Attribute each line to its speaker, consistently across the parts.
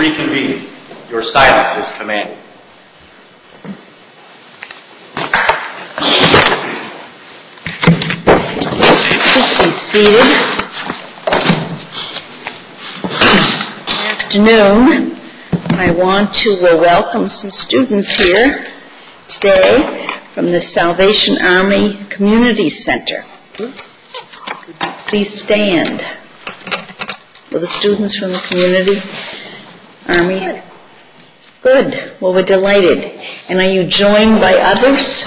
Speaker 1: reconvene. Your silence is commanded.
Speaker 2: Please be seated. Good afternoon. I want to welcome some students here today from the Salvation Army Community Center. Please stand. Will the students from the Community Army? Good. Well, we're delighted. And are you joined by others?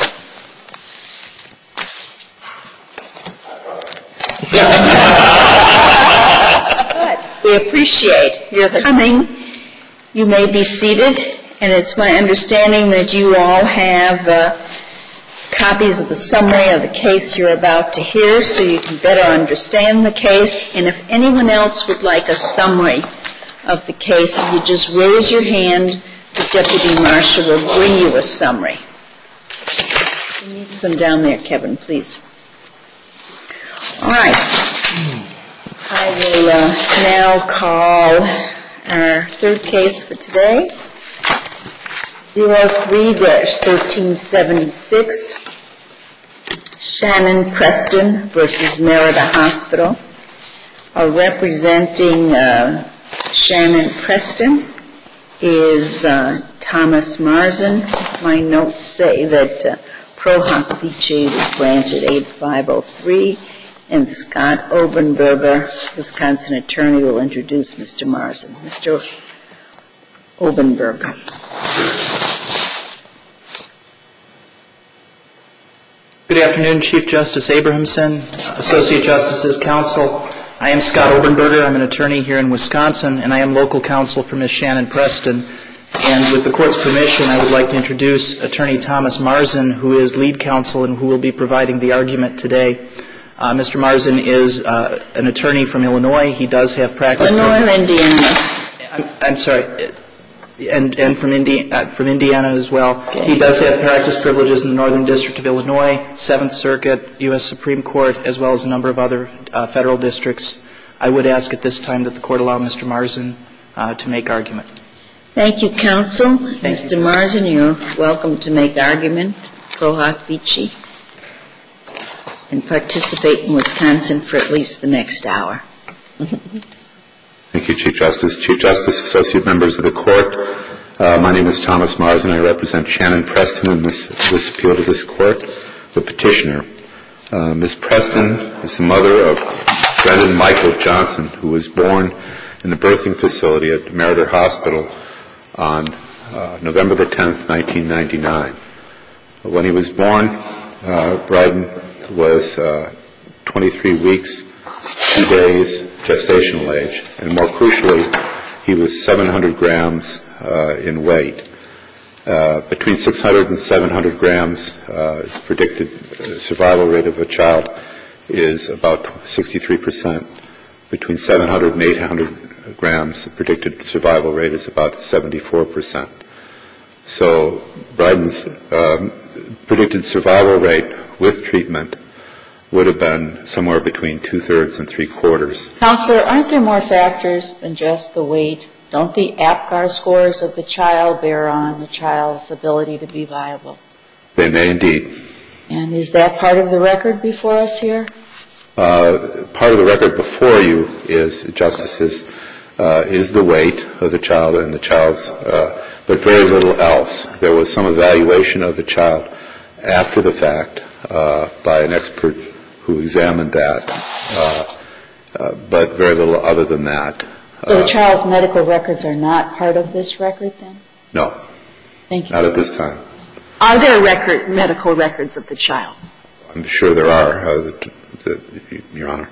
Speaker 2: Good. We appreciate your coming. You may be seated, and it's my understanding that you all have copies of the summary of the case you're about to hear so you can better understand the case. And if anyone else would like a summary of the case, if you just raise your hand, the Deputy Marshal will bring you a summary. You need some down there, Kevin, please. All right. I will now call our third case for today, 03-1376, Shannon Preston versus Merida Hospital. Representing Shannon Preston is Thomas Marzin. My notes say that Pro Hoc Vice was granted 8503, and Scott Obenberger, Wisconsin attorney, will introduce Mr. Marzin. Mr. Obenberger.
Speaker 3: Good afternoon, Chief Justice Abrahamson, Associate Justices, Counsel. I am Scott Obenberger. I'm an attorney here in Wisconsin, and I am local counsel for Ms. Shannon Preston. And with the Court's permission, I would like to introduce Attorney Thomas Marzin, who is lead counsel and who will be providing the argument today. Mr. Marzin is an attorney from Illinois. He does have practice.
Speaker 2: Illinois or Indiana?
Speaker 3: I'm sorry. And from Indiana as well.
Speaker 2: Okay.
Speaker 3: He does have practice privileges in the Northern District of Illinois, Seventh Circuit, U.S. Supreme Court, as well as a number of other federal districts. I would ask at this time that the Court allow Mr. Marzin to make argument.
Speaker 2: Thank you, Counsel. Mr. Marzin, you're welcome to make argument, Pro Hoc Vici, and participate in Wisconsin for at least the next hour.
Speaker 4: Thank you, Chief Justice. Chief Justice, associate members of the Court, my name is Thomas Marzin. I represent Shannon Preston in this appeal to this Court, the petitioner. Ms. Preston is the mother of Brendan Michael Johnson, who was born in the birthing facility at Merida Hospital on November the 10th, 1999. When he was born, Brendan was 23 weeks, 2 days gestational age, and more crucially, he was 700 grams in weight. Between 600 and 700 grams, predicted survival rate of a child is about 63%. Between 700 and 800 grams, the predicted survival rate is about 74%. So Brendan's predicted survival rate with treatment would have been somewhere between 2/3 and 3/4.
Speaker 2: Counselor, aren't there more factors than just the weight? Don't the APGAR scores of the child bear on the child's ability to be viable?
Speaker 4: They may indeed.
Speaker 2: And is that part of the record before us here?
Speaker 4: Part of the record before you is, Justices, is the weight of the child and the child's, but very little else. There was some evaluation of the child after the fact by an expert who examined that, but very little other than that.
Speaker 2: So the child's medical records are not part of this record then?
Speaker 4: No.
Speaker 2: Thank you.
Speaker 4: Not at this time.
Speaker 2: Are there medical records of the child?
Speaker 4: I'm sure there are, Your Honor.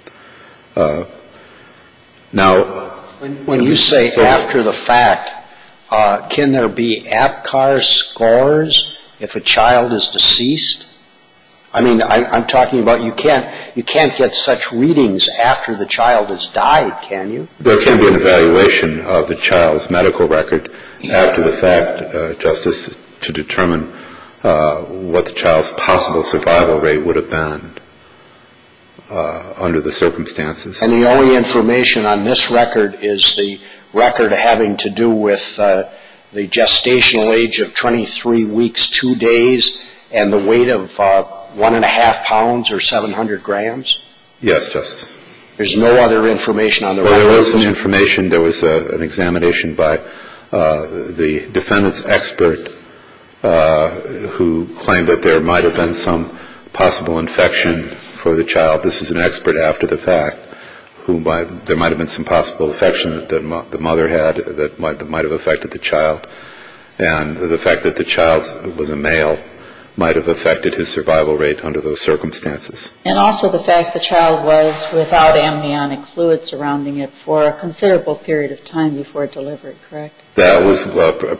Speaker 4: Now,
Speaker 5: when you say after the fact, can there be APGAR scores if a child is deceased? I mean, I'm talking about you can't get such readings after the child has died, can you?
Speaker 4: There can be an evaluation of the child's medical record after the fact, Justice, to determine what the child's possible survival rate would have been under the circumstances.
Speaker 5: And the only information on this record is the record having to do with the gestational age of 23 weeks, 2 days, and the weight of 1.5 pounds or 700 grams?
Speaker 4: Yes, Justice.
Speaker 5: There's no other information on the record?
Speaker 4: Well, there was some information. There was an examination by the defendant's expert who claimed that there might have been some possible infection for the child. This is an expert after the fact. There might have been some possible infection that the mother had that might have affected the child, and the fact that the child was a male might have affected his survival rate under those circumstances.
Speaker 6: And also the fact the child was without amniotic fluid surrounding it for a considerable period of time before delivery, correct?
Speaker 4: That was a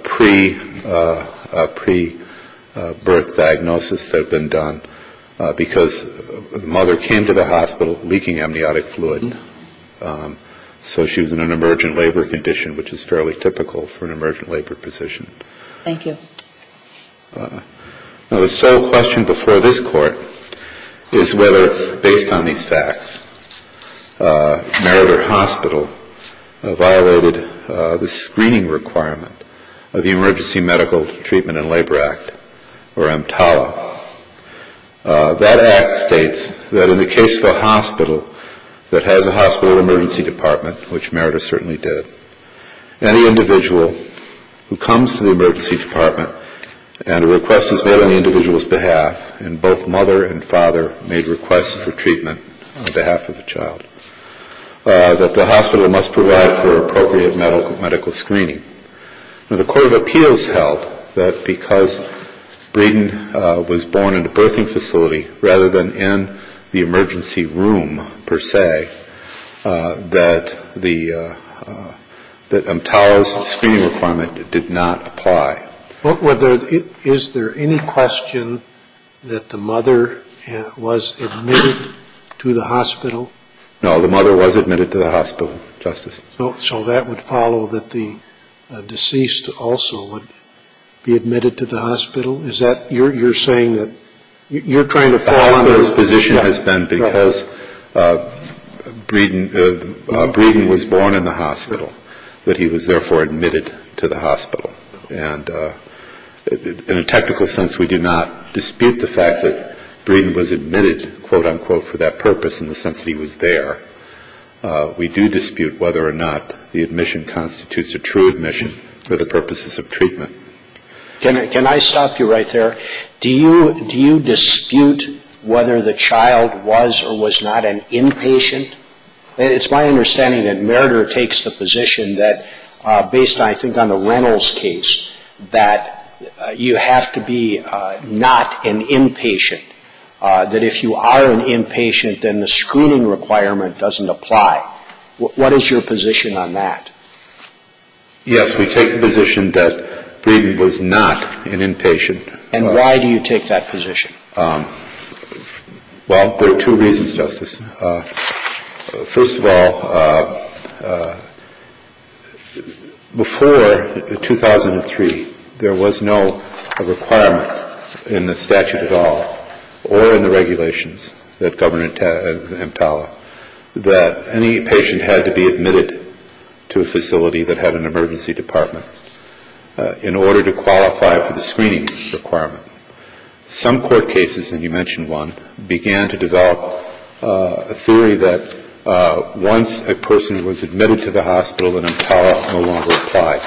Speaker 4: pre-birth diagnosis that had been done because the mother came to the hospital leaking amniotic fluid. So she was in an emergent labor condition, which is fairly typical for an emergent labor position.
Speaker 6: Thank you.
Speaker 4: Now, the sole question before this Court is whether, based on these facts, Meriter Hospital violated the screening requirement of the Emergency Medical Treatment and Labor Act, or EMTALA. That act states that in the case of a hospital that has a hospital emergency department, which Meriter certainly did, any individual who comes to the emergency department and a request is made on the individual's behalf, and both mother and father made requests for treatment on behalf of the child, that the hospital must provide for appropriate medical screening. Now, the Court of Appeals held that because Breeden was born in a birthing facility rather than in the emergency room per se, that EMTALA's screening requirement did not apply.
Speaker 7: Is there any question that the mother was admitted to the hospital?
Speaker 4: No, the mother was admitted to the hospital, Justice.
Speaker 7: So that would follow that the deceased also would be admitted to the hospital? Is that you're saying that you're trying to fall under?
Speaker 4: The hospital's position has been because Breeden was born in the hospital, that he was therefore admitted to the hospital. And in a technical sense, we do not dispute the fact that Breeden was admitted, quote unquote, for that purpose in the sense that he was there. We do dispute whether or not the admission constitutes a true admission for the purposes of treatment.
Speaker 5: Can I stop you right there? Do you dispute whether the child was or was not an inpatient? It's my understanding that Meriter takes the position that, based, I think, on the Reynolds case, that you have to be not an inpatient, that if you are an inpatient, then the screening requirement doesn't apply. What is your position on that?
Speaker 4: Yes, we take the position that Breeden was not an inpatient.
Speaker 5: And why do you take that position?
Speaker 4: Well, there are two reasons, Justice. First of all, before 2003, there was no requirement in the statute at all or in the regulations that govern EMTALA that any patient had to be admitted to a facility that had an emergency department in order to qualify for the screening requirement. Some court cases, and you mentioned one, began to develop a theory that once a person was admitted to the hospital, then EMTALA no longer applied.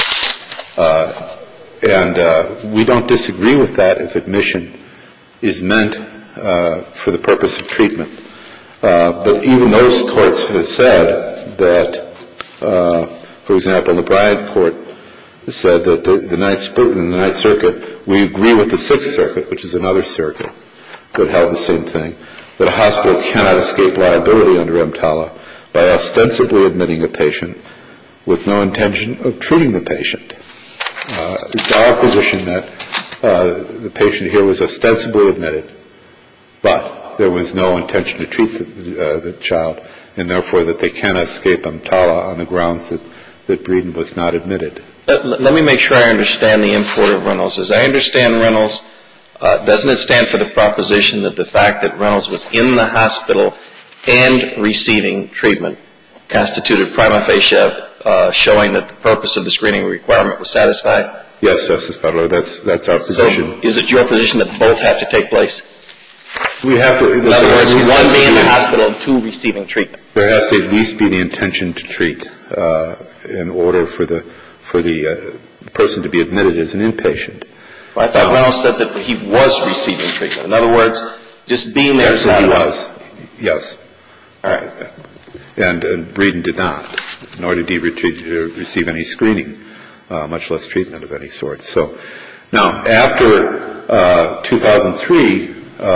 Speaker 4: And we don't disagree with that if admission is meant for the purpose of treatment. But even those courts have said that, for example, the Bryant Court said that in the Ninth Circuit, we agree with the Sixth Circuit, which is another circuit that held the same thing, that a hospital cannot escape liability under EMTALA by ostensibly admitting a patient with no intention of treating the patient. It's our position that the patient here was ostensibly admitted, but there was no intention to treat the child, and therefore that they cannot escape EMTALA on the grounds that Breeden was not admitted.
Speaker 1: Let me make sure I understand the import of Reynolds. As I understand Reynolds, doesn't it stand for the proposition that the fact that Reynolds was in the hospital and receiving treatment constituted prima facie showing that the purpose of the screening requirement was satisfied?
Speaker 4: Yes, Justice Butler, that's our position.
Speaker 1: So is it your position that both have to take place?
Speaker 4: We have to.
Speaker 1: In other words, one being in the hospital and two receiving treatment.
Speaker 4: There has to at least be the intention to treat in order for the person to be admitted as an inpatient.
Speaker 1: Well, I thought Reynolds said that he was receiving treatment. In other words, just being there is not enough.
Speaker 4: Yes.
Speaker 1: All right.
Speaker 4: And Breeden did not, nor did he receive any screening, much less treatment of any sort. So now, after 2003,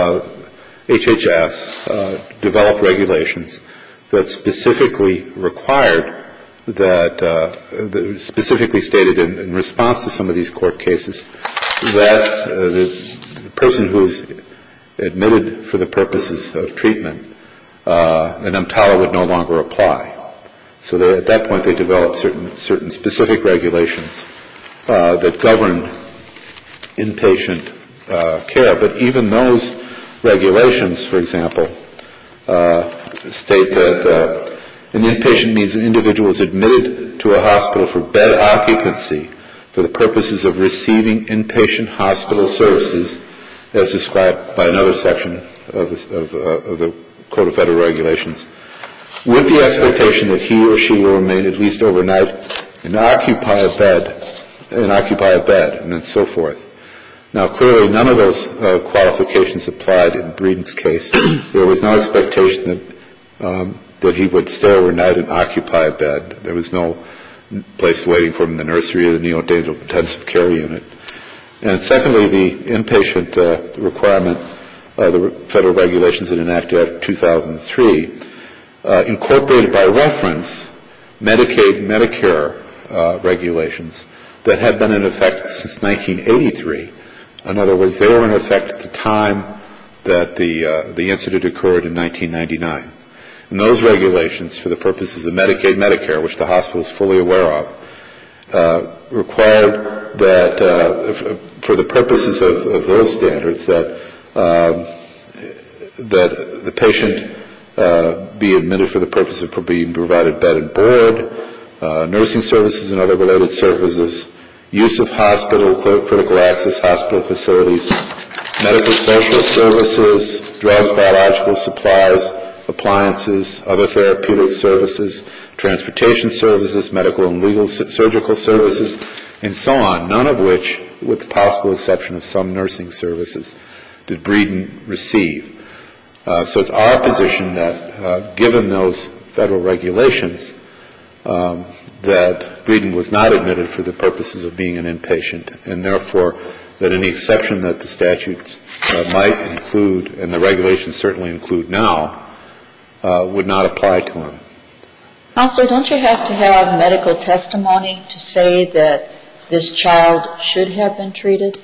Speaker 4: HHS developed regulations that specifically required that specifically stated in response to some of these court cases that the person who is admitted for the purposes of treatment, an EMTALA would no longer apply. So at that point they developed certain specific regulations that govern inpatient care. But even those regulations, for example, state that an inpatient means an individual is admitted to a hospital for bed occupancy for the purposes of receiving inpatient hospital services as described by another section of the Code of Federal Regulations, with the expectation that he or she will remain at least overnight and occupy a bed, and then so forth. Now, clearly, none of those qualifications applied in Breeden's case. There was no expectation that he would stay overnight and occupy a bed. There was no place waiting for him in the nursery or the neonatal intensive care unit. And secondly, the inpatient requirement, the federal regulations that enacted after 2003, incorporated by reference Medicaid, Medicare regulations that had been in effect since 1983. In other words, they were in effect at the time that the incident occurred in 1999. And those regulations, for the purposes of Medicaid, Medicare, which the hospital is fully aware of, required that, for the purposes of those standards, that the patient be admitted for the purpose of being provided bed and board, nursing services and other related services, use of hospital, critical access hospital facilities, medical social services, drugs, biological supplies, appliances, other therapeutic services, transportation services, medical and legal surgical services, and so on, none of which, with the possible exception of some nursing services, did Breeden receive. So it's our position that, given those federal regulations, that Breeden was not admitted for the purposes of being an inpatient, and therefore that any exception that the statutes might include, and the regulations certainly include now, would not apply to him.
Speaker 6: Counselor, don't you have to have medical testimony to say that this child should have been treated?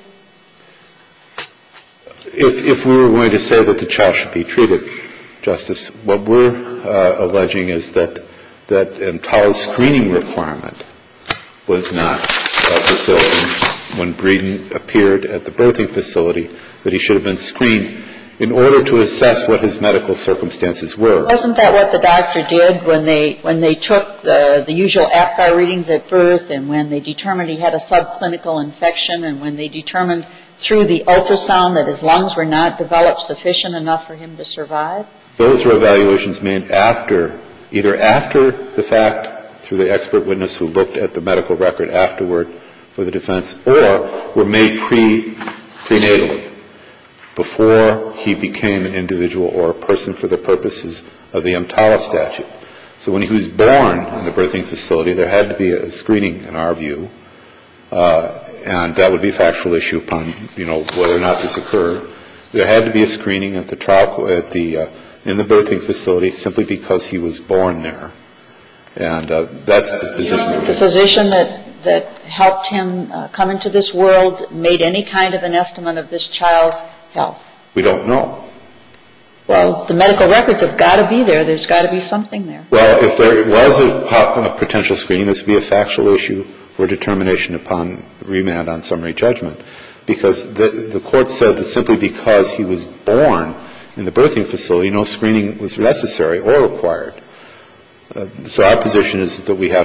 Speaker 4: If we were going to say that the child should be treated, Justice, what we're alleging is that EMTALA's screening requirement was not fulfilled when Breeden appeared at the birthing facility, that he should have been screened in order to assess what his medical circumstances were.
Speaker 6: Wasn't that what the doctor did when they took the usual APGAR readings at birth, and when they determined he had a subclinical infection, and when they determined through the ultrasound that his lungs were not developed sufficient enough for him to survive?
Speaker 4: Those were evaluations made either after the fact, through the expert witness who looked at the medical record afterward for the defense, or were made prenatally, before he became an individual or a person for the purposes of the EMTALA statute. So when he was born in the birthing facility, there had to be a screening, in our view, and that would be a factual issue upon, whether or not this occurred. There had to be a screening at the trial, in the birthing facility, simply because he was born there. And that's the position.
Speaker 6: The physician that helped him come into this world made any kind of an estimate of this child's health?
Speaker 4: We don't know.
Speaker 6: Well, the medical records have got to be there. There's got to be something there.
Speaker 4: Well, if there was a potential screening, this would be a factual issue for determination upon remand on summary judgment, because the court said that simply because he was born in the birthing facility, no screening was necessary or required. So our position is that we have to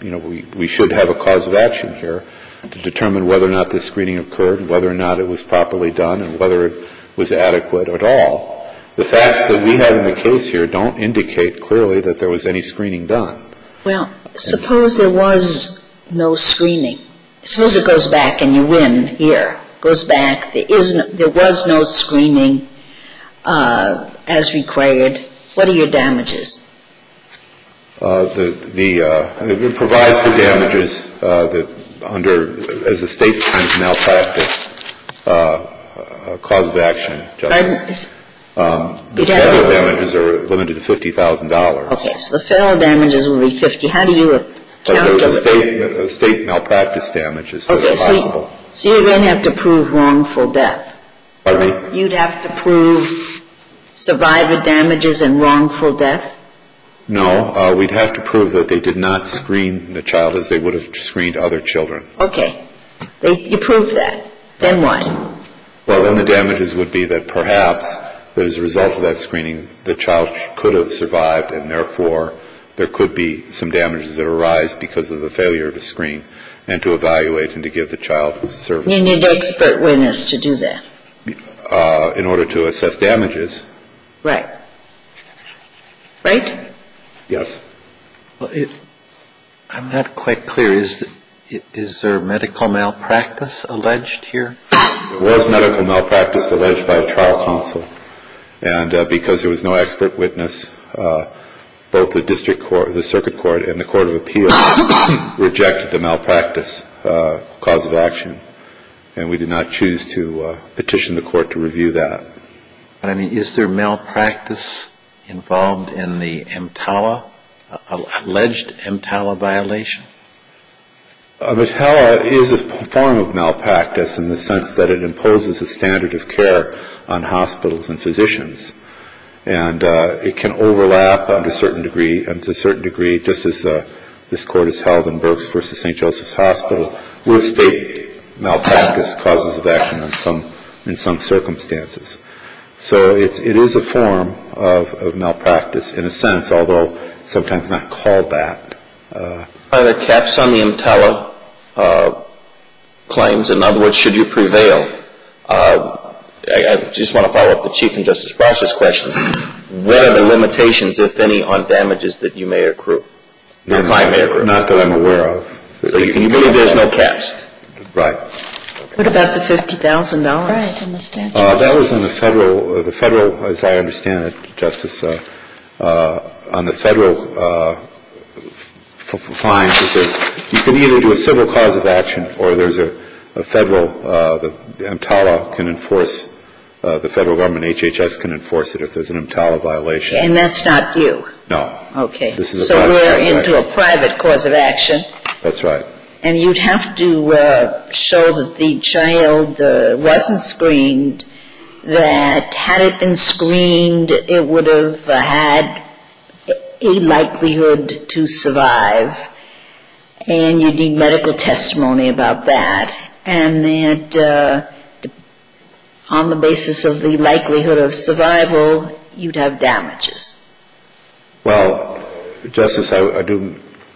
Speaker 4: we should have a cause of action here to determine whether or not this screening occurred, whether or not it was properly done, and whether it was adequate at all. The facts that we have in the case here don't indicate clearly that there was any screening done.
Speaker 2: Well, suppose there was no screening. Suppose it goes back and you win here. Goes back. There was no screening as required. What are your damages?
Speaker 4: It provides for damages as a state kind of malpractice cause of action. Justice. The federal damages are limited to $50,000.
Speaker 2: Okay, so the federal damages will be $50,000. How do you calculate?
Speaker 4: There's a state malpractice damages that are possible.
Speaker 2: So you're going to have to prove wrongful death.
Speaker 4: Pardon me?
Speaker 2: You'd have to prove survivor damages and wrongful death?
Speaker 4: No, we'd have to prove that they did not screen the child as they would have screened other children.
Speaker 2: Okay. You prove that. Then what?
Speaker 4: Well, then the damages would be that perhaps as a result of that screening, the child could have survived, and therefore there could be some damages that arise because of the failure to screen and to evaluate and to give the child service.
Speaker 2: You need an expert witness to do that.
Speaker 4: In order to assess damages.
Speaker 2: Right. Right?
Speaker 4: Yes.
Speaker 8: Well, I'm not quite clear. Is there medical malpractice alleged here?
Speaker 4: There was medical malpractice alleged by a trial counsel, and because there was no expert witness, both the district court, the circuit court, and the court of appeals rejected the malpractice cause of action, and we did not choose to petition the court to review that.
Speaker 8: But I mean, is there malpractice involved in the EMTALA, alleged EMTALA violation?
Speaker 4: EMTALA is a form of malpractice in the sense that it imposes a standard of care on hospitals and physicians. And it can overlap to a certain degree, just as this court has held in Burks v. St. Joseph's Hospital, with state malpractice causes of action in some circumstances. So it is a form of malpractice in a sense, although sometimes not called that.
Speaker 1: Are there caps on the EMTALA claims? In other words, should you prevail? I just want to follow up the Chief and Justice Broussard's question. What are the limitations, if any, on damages that you may accrue?
Speaker 4: Not that I'm aware of.
Speaker 1: So you believe there's no caps?
Speaker 4: Right.
Speaker 2: What about the $50,000?
Speaker 6: Right, in the statute.
Speaker 4: That was on the federal, as I understand it, Justice, on the federal fines, because you can either do a civil cause of action or there's a federal, the EMTALA can enforce, the federal government, HHS, can enforce it if there's an EMTALA violation.
Speaker 2: And that's not you?
Speaker 4: No.
Speaker 2: Okay.
Speaker 4: This is a
Speaker 2: so
Speaker 4: private
Speaker 2: we're
Speaker 4: cause of
Speaker 2: into
Speaker 4: action.
Speaker 2: A private cause of action.
Speaker 4: That's right.
Speaker 2: And you'd have to show that the child wasn't screened, that had it been screened, it would have had a likelihood to survive. And you need medical testimony about that. And that on the basis of the likelihood of survival, you'd have damages.
Speaker 4: Well, Justice, I do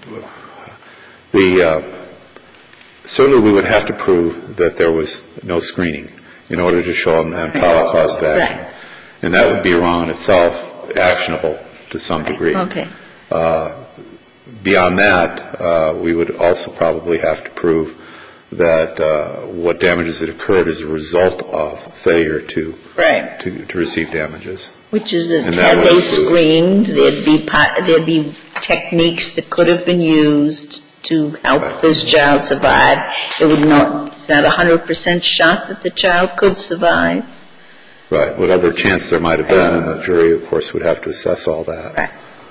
Speaker 4: certainly we would have to prove that there was no screening in order to show an EMTALA cause of action.
Speaker 2: Right.
Speaker 4: And that would be wrong in itself, actionable to some degree.
Speaker 2: Okay.
Speaker 4: Beyond that, we would also probably have to prove that what damages had occurred as a result of failure to receive damages.
Speaker 2: Which is that had they screened, there'd be techniques that could have been used to help this child survive. It's not 100% shot that the child could survive.
Speaker 4: Right. Whatever chance there might have been, and the jury, of course, would have to assess all that.
Speaker 2: Right.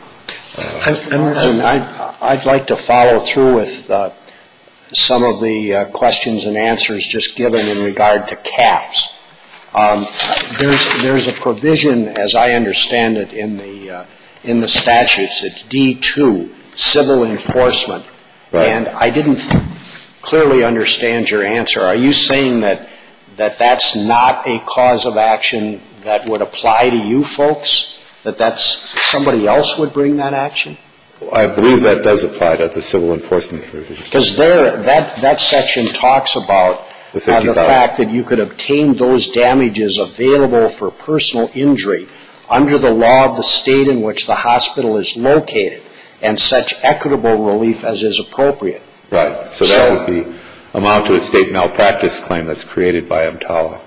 Speaker 5: I'd like to follow through with some of the questions and answers just given in regard to caps. There's a provision, as I understand it, in the statutes. It's D2, civil enforcement. Right. And I didn't clearly understand your answer. Are you saying that that's not a cause of action that would apply to you folks? That somebody else would bring that action?
Speaker 4: I believe that does apply to the civil enforcement provisions.
Speaker 5: Because that section talks about the fact that you could obtain those damages available for personal injury under the law of the state in which the hospital is located and such equitable relief as is appropriate.
Speaker 4: Right. So that would amount to a state malpractice claim that's created by EMTALA.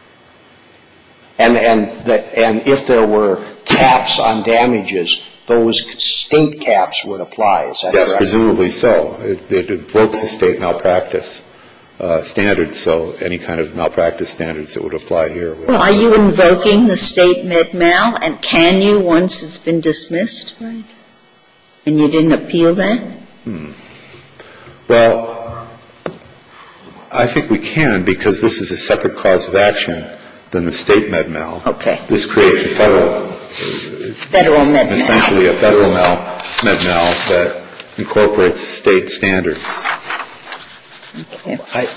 Speaker 5: And if there were caps on damages, those state caps would apply. Is that correct?
Speaker 4: Yes, presumably so. It invokes the state malpractice standards, so any kind of malpractice standards that would apply here.
Speaker 2: Well, are you invoking the state med-mal, and can you once it's been dismissed? Right. And you didn't appeal that?
Speaker 4: Well, I think we can because this is a separate cause of action than the state med-mal.
Speaker 2: Okay.
Speaker 4: This creates a federal med-mal. Essentially a federal med-mal that incorporates state standards.
Speaker 2: Okay.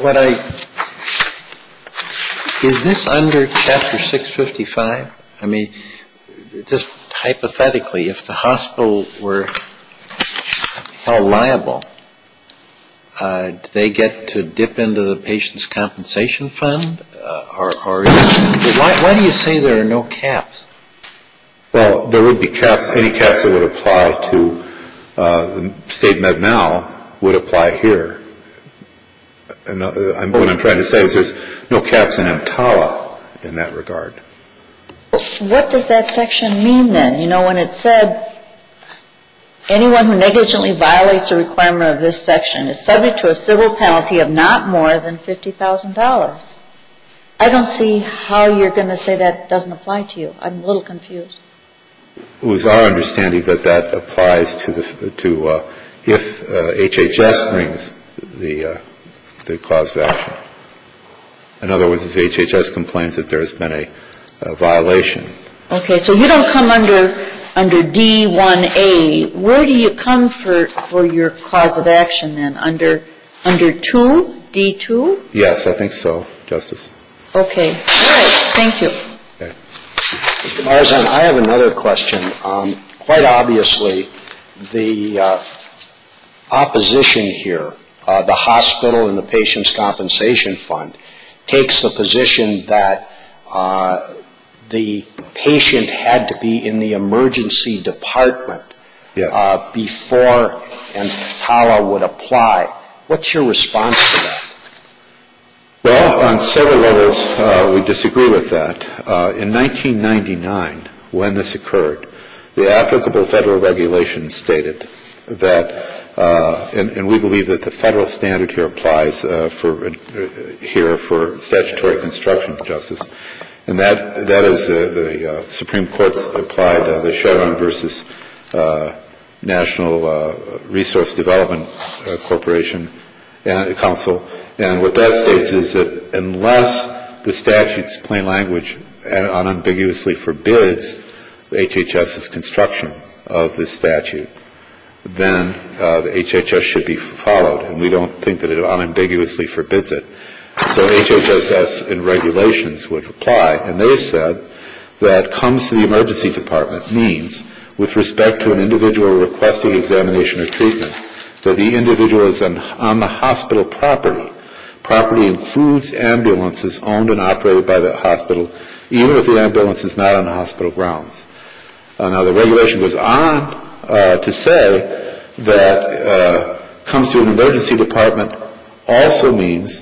Speaker 8: Is this under Chapter 655? I mean, just hypothetically, if the hospital were held liable, do they get to dip into the patient's compensation fund? Why do you say there are no caps?
Speaker 4: Well, there would be caps. Any caps that would apply to the state med-mal would apply here. And what I'm trying to say is there's no caps in EMTALA in that regard.
Speaker 6: What does that section mean then? You know, when it said anyone who negligently violates a requirement of this section is subject to a civil penalty of not more than $50,000. I don't see how you're going to say that doesn't apply to you. I'm a little confused.
Speaker 4: It was our understanding that applies to if HHS brings the cause of action. In other words, if HHS complains that there has been a violation.
Speaker 6: Okay, so you don't come under D1A. Where do you come for your cause of action then? Under 2, D2?
Speaker 4: Yes, I think so, Justice.
Speaker 6: Okay. All right. Thank you.
Speaker 4: Okay.
Speaker 5: Mr. Marzan, I have another question. Quite obviously, the opposition here, the hospital and the Patient's Compensation Fund, takes the position that the patient had to be in the emergency department before EMTALA would apply. What's your response to that?
Speaker 4: Well, on several levels, we disagree with that. In 1999, when this occurred, the applicable federal regulations stated that, and we believe that the federal standard here applies for statutory construction justice, and that is the Supreme Court's applied the Chevron versus National Resource Development Corporation and Council. And what that states is that unless the statute's plain language unambiguously forbids HHS's construction of this statute, then the HHS should be followed. And we don't think that it unambiguously forbids it. So HHS in regulations would apply. And they said that comes to the emergency department means, with respect to an individual requesting examination or treatment, that the individual is on the hospital property. Property includes ambulances owned and operated by the hospital, even if the ambulance is not on hospital grounds. Now, the regulation goes on to say that comes to an emergency department also means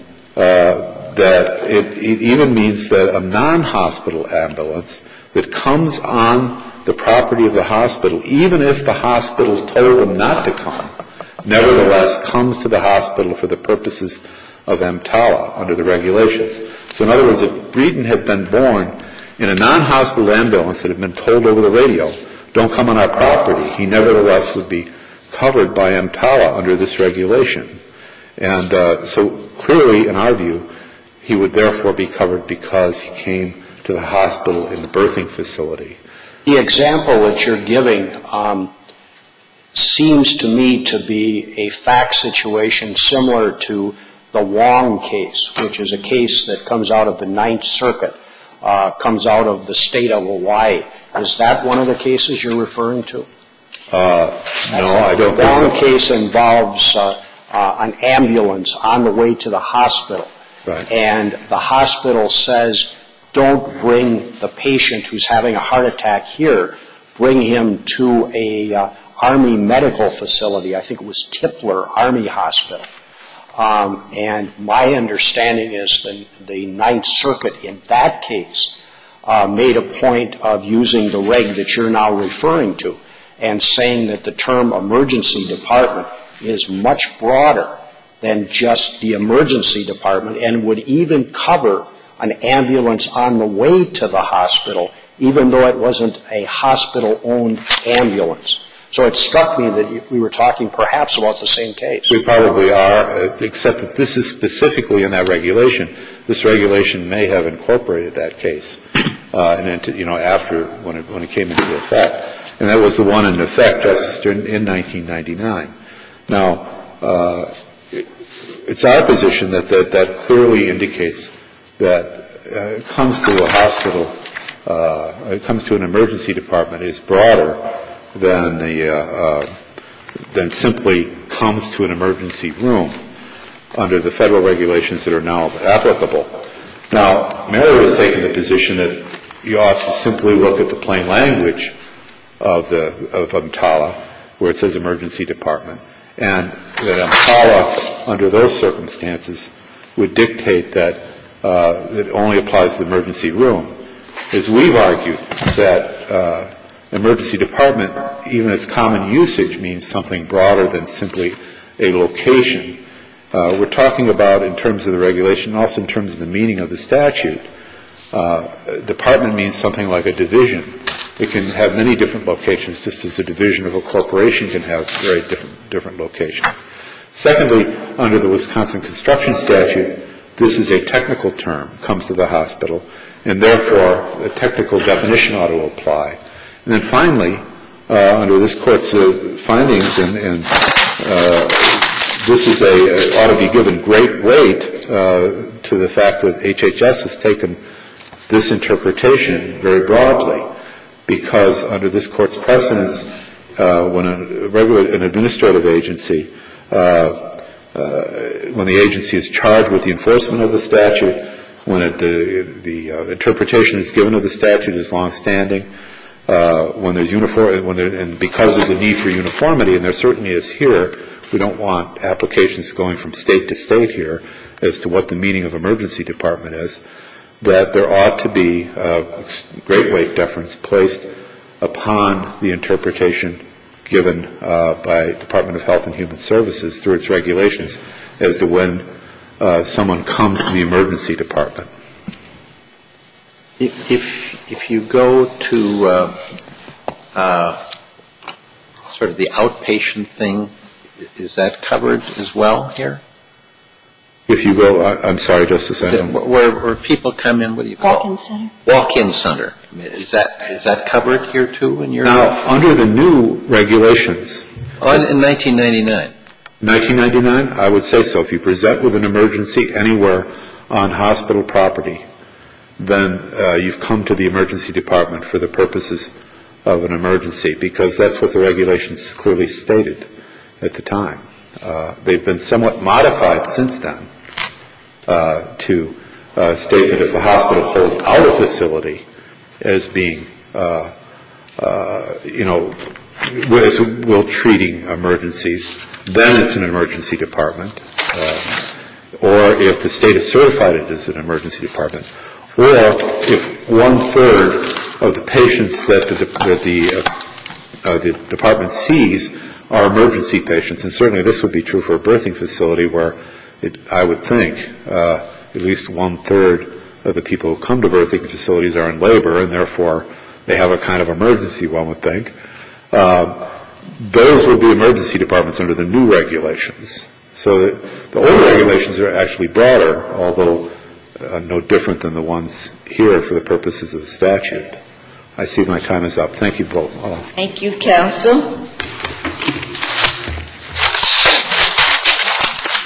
Speaker 4: that it even means that a non-hospital ambulance that comes on the property of the hospital, even if the hospital told them not to come, nevertheless comes to the hospital for the purposes of EMTALA under the regulations. So in other words, if Breeden had been born in a non-hospital ambulance that had been told over the radio, don't come on our property, he nevertheless would be covered by EMTALA under this regulation. And so clearly, in our view, he would therefore be covered because he came to the hospital in the birthing facility.
Speaker 5: The example that you're giving seems to me to be a fact situation similar to the Wong case, which is a case that comes out of the Ninth Circuit, comes out of the state of Hawaii. Is that one of the cases you're referring to?
Speaker 4: No, I don't think so.
Speaker 5: One case involves an ambulance on the way to the hospital.
Speaker 4: Right.
Speaker 5: And the hospital says, don't bring the patient who's having a heart attack here. Bring him to a Army medical facility. I think it was Tipler Army Hospital. And my understanding is the Ninth Circuit in that case made a point of using the reg that you're now referring to and saying that the term emergency department is much broader than just the emergency department and would even cover an ambulance on the way to the hospital, even though it wasn't a hospital-owned ambulance. So it struck me that we were talking perhaps about the same case.
Speaker 4: We probably are, except that this is specifically in that regulation. This regulation may have incorporated that case, after when it came into effect. And that was the one in effect, Justice, in 1999. Now, it's our position that clearly indicates that it comes to a hospital, it comes to an emergency department is broader than simply comes to an emergency room under the federal regulations that are now applicable. Now, Mary has taken the position that you ought to simply look at the plain language of EMTALA, where it says emergency department, and that EMTALA, under those circumstances, would dictate that it only applies to the emergency room. As we've argued that emergency department, even its common usage, means something broader than simply a location. We're talking about, in terms of the regulation, also in terms of the meaning of the statute, department means something like a division. It can have many different locations, just as a division of a corporation can have very different locations. Secondly, under the Wisconsin construction statute, this is a technical term, comes to the hospital, and therefore a technical definition ought to apply. And then finally, under this Court's findings, and this is ought to be given great weight to the fact that HHS has taken this interpretation very broadly, because under this Court's precedence, when an administrative agency, when the agency is charged with the enforcement of the statute, when the interpretation is given of the statute is longstanding, when there's and because there's a need for uniformity, and there certainly is here, we don't want applications going from state to state here as to what the meaning of emergency department is, that there ought to be great weight deference placed upon the interpretation given by Department of Health and Human Services through its regulations as to when someone comes to the emergency department.
Speaker 8: If you go to sort of the outpatient thing, is that covered as well here?
Speaker 4: If you go, I'm sorry, Justice,
Speaker 8: where people come in, what do you call it?
Speaker 2: Walk-in center.
Speaker 8: Walk-in center. Is that covered here too?
Speaker 4: Now, under the new regulations.
Speaker 8: In 1999.
Speaker 4: 1999, I would say so. If you present with an emergency anywhere on hospital property, then you've come to the emergency department for the purposes of an emergency, because that's what the regulations clearly stated at the time. They've been somewhat modified since then to state that if a hospital holds out a facility as being, treating emergencies, then it's an emergency department. Or if the state has certified it as an emergency department. Or if 1/3 of the patients that the department sees are emergency patients, and certainly this would be true for a birthing facility where I would think at least 1/3 of the people who come to birthing facilities are in labor, and therefore they have a kind of emergency, one would think. Those would be emergency departments under the new regulations. So the old regulations are actually broader, although no different than the ones here for the purposes of the statute. I see my time is up. Thank you both.
Speaker 2: Thank you, counsel.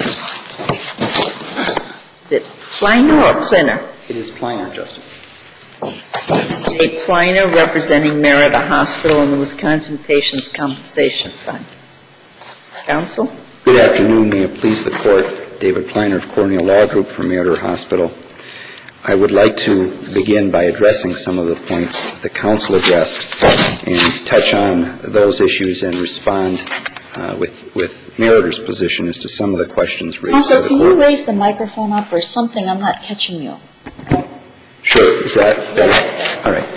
Speaker 2: Is it Pliner or Plinner?
Speaker 9: It is Pliner, Justice.
Speaker 2: Jay Pliner, representing Merida Hospital and the Wisconsin Patients' Compensation Fund. Counsel?
Speaker 9: Good afternoon. May it please the Court. David Pliner of Cornell Law Group from Merida Hospital. I would like to begin by addressing some of the points the counsel addressed and touch on those issues and respond with Merida's position as to some of the questions raised by the Court.
Speaker 6: Counsel, can you raise the microphone up or something? I'm not catching you.
Speaker 9: Sure. Is that better? All right.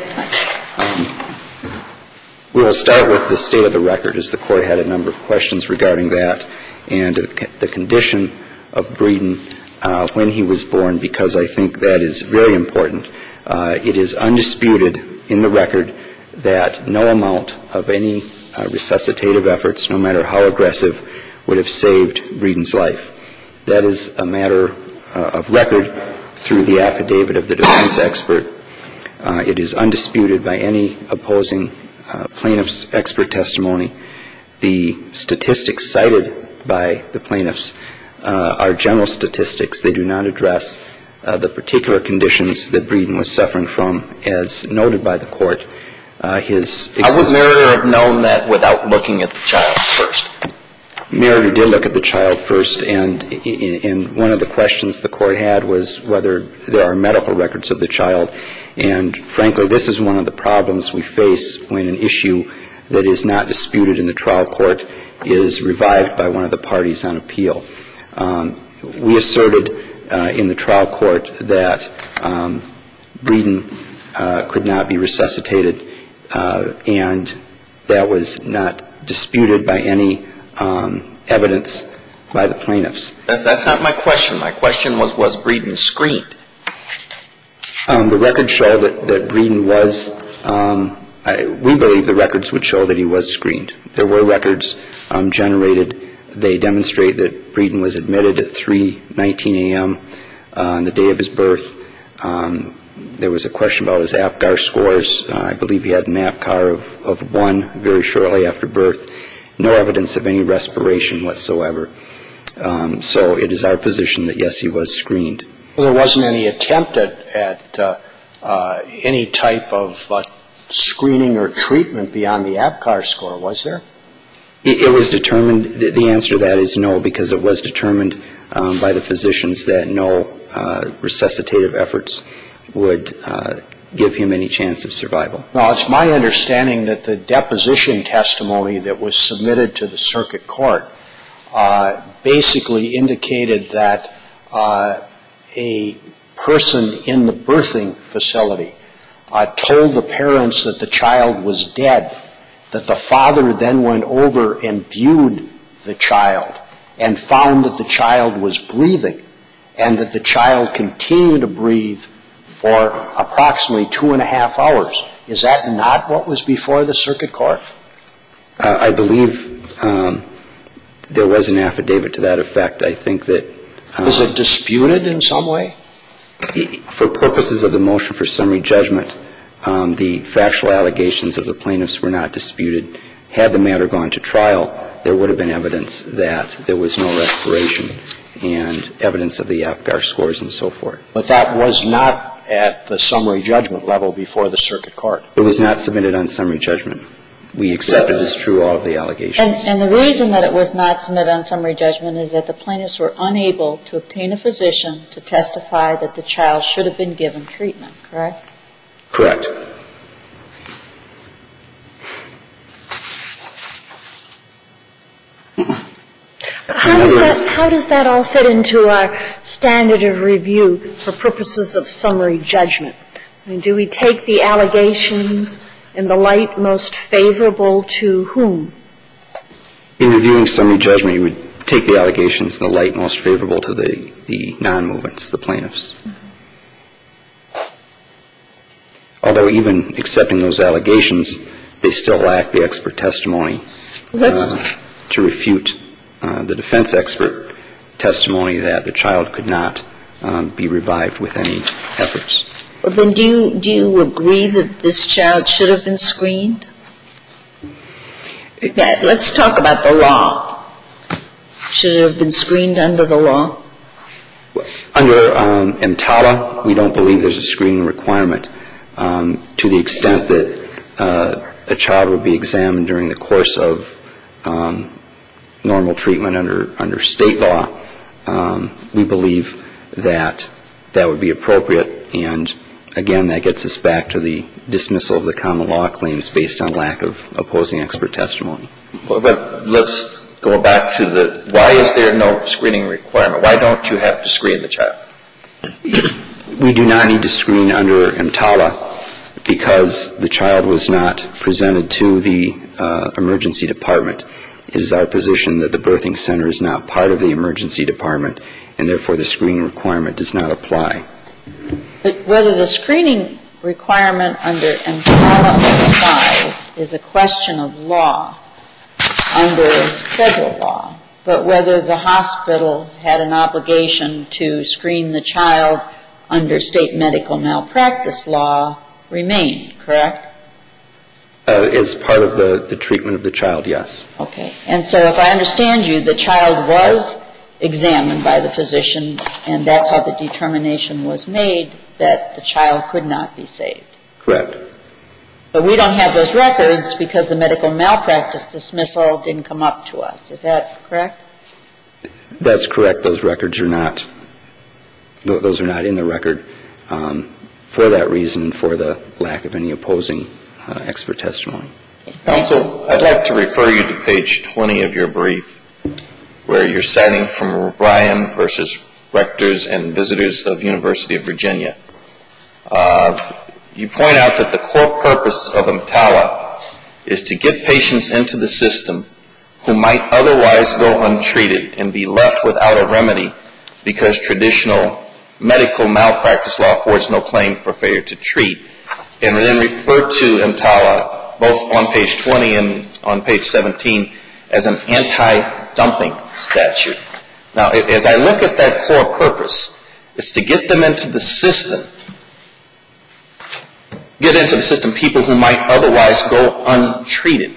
Speaker 9: We will start with the state of the record, as the Court had a number of questions regarding that, and the condition of Breeden when he was born, because I think that is very important. It is undisputed in the record that no amount of any resuscitative efforts, no matter how aggressive, would have saved Breeden's life. That is a matter of record through the affidavit of the defense expert. It is undisputed by any opposing plaintiff's expert testimony. The statistics cited by the plaintiffs are general statistics. They do not address the particular conditions that Breeden was suffering from, as noted by the Court. How would
Speaker 1: Merida have known that without looking at the child first?
Speaker 9: Merida did look at the child first, and one of the questions the Court had was whether there are medical records of the child. And frankly, this is one of the problems we face when an issue that is not disputed in the trial court is revived by one of the parties on appeal. We asserted in the trial court that Breeden could not be resuscitated, and that was not disputed by any evidence by the plaintiffs.
Speaker 1: That's not my question. My question was Breeden screened?
Speaker 9: The records show that Breeden was, we believe the records would show that he was screened. There were records generated. They demonstrate that Breeden was admitted at 3:19 a.m. On the day of his birth. There was a question about his APGAR scores. I believe he had an APGAR of 1 very shortly after birth. No evidence of any respiration whatsoever. So it is our position that, yes, he was screened.
Speaker 5: Well, there wasn't any attempt at any type of screening or treatment beyond the APGAR score, was there?
Speaker 9: It was determined, the answer to that is no, because it was determined by the physicians that no resuscitative efforts would give him any chance of survival.
Speaker 5: Now, it's my understanding that the deposition testimony that was submitted to the circuit court basically indicated that a person in the birthing facility told the parents that the child was dead, that the father then went over and viewed the child and found that the child was breathing and that the child continued to breathe for approximately 2.5 hours. Is that not what was before the circuit court?
Speaker 9: I believe there was an affidavit to that effect. I think that
Speaker 5: was it disputed in some way?
Speaker 9: For purposes of the motion for summary judgment, the factual allegations of the plaintiffs were not disputed. Had the matter gone to trial, there would have been evidence that there was no respiration and evidence of the APGAR scores and so forth.
Speaker 5: But that was not at the summary judgment level before the circuit court?
Speaker 9: It was not submitted on summary judgment. We accepted as true all of the allegations.
Speaker 6: And the reason that it was not submitted on summary judgment is that the plaintiffs were unable to obtain a physician to testify that the child should have been given treatment, correct?
Speaker 9: Correct.
Speaker 10: How does that all fit into our standard of review for purposes of summary judgment? I mean, do we take the allegations in the light most favorable to whom?
Speaker 9: In reviewing summary judgment, you would take the allegations in the light most favorable to the non-movements, the plaintiffs. Although even accepting those allegations, they still lack the expert testimony to refute the defense expert testimony that the child could not be revived with any efforts.
Speaker 2: Well, then do you agree that this child should have been screened? Let's talk about the law. Should it have been screened under the law?
Speaker 9: Under EMTALA, we don't believe there's a screening requirement. to the extent that a child would be examined during the course of normal treatment under state law, we believe that that would be appropriate. And again, that gets us back to the dismissal of the common law claims based on lack of opposing expert testimony.
Speaker 1: But let's go back to why is there no screening requirement? Why don't you have to screen the child?
Speaker 9: We do not need to screen under EMTALA because the child was not presented to the emergency department. It is our position that the birthing center is not part of the emergency department, and therefore the screening requirement does not apply.
Speaker 6: But whether the screening requirement under EMTALA applies is a question of law under federal law, but whether the hospital had an obligation to screen the child under state medical malpractice law remained, correct?
Speaker 9: As part of the treatment of the child, yes.
Speaker 6: Okay. And so if I understand you, the child was examined by the physician, and that's how the determination was made that the child could not be saved.
Speaker 9: Correct.
Speaker 6: But we don't have those records because the medical malpractice dismissal didn't come up to us. Is that correct?
Speaker 9: That's correct. Those records are not in the record for that reason and for the lack of any opposing expert testimony.
Speaker 1: Counsel, I'd like to refer you to page 20 of your brief where you're citing from Ryan versus Rectors and Visitors of University of Virginia. You point out that the core purpose of EMTALA is to get patients into the system who might otherwise go untreated and be left without a remedy because traditional medical malpractice law affords no claim for failure to treat, and then refer to EMTALA both on page 20 and on page 17 as an anti-dumping statute. Now, as I look at that core purpose, it's to get them into the system, people who might otherwise go untreated.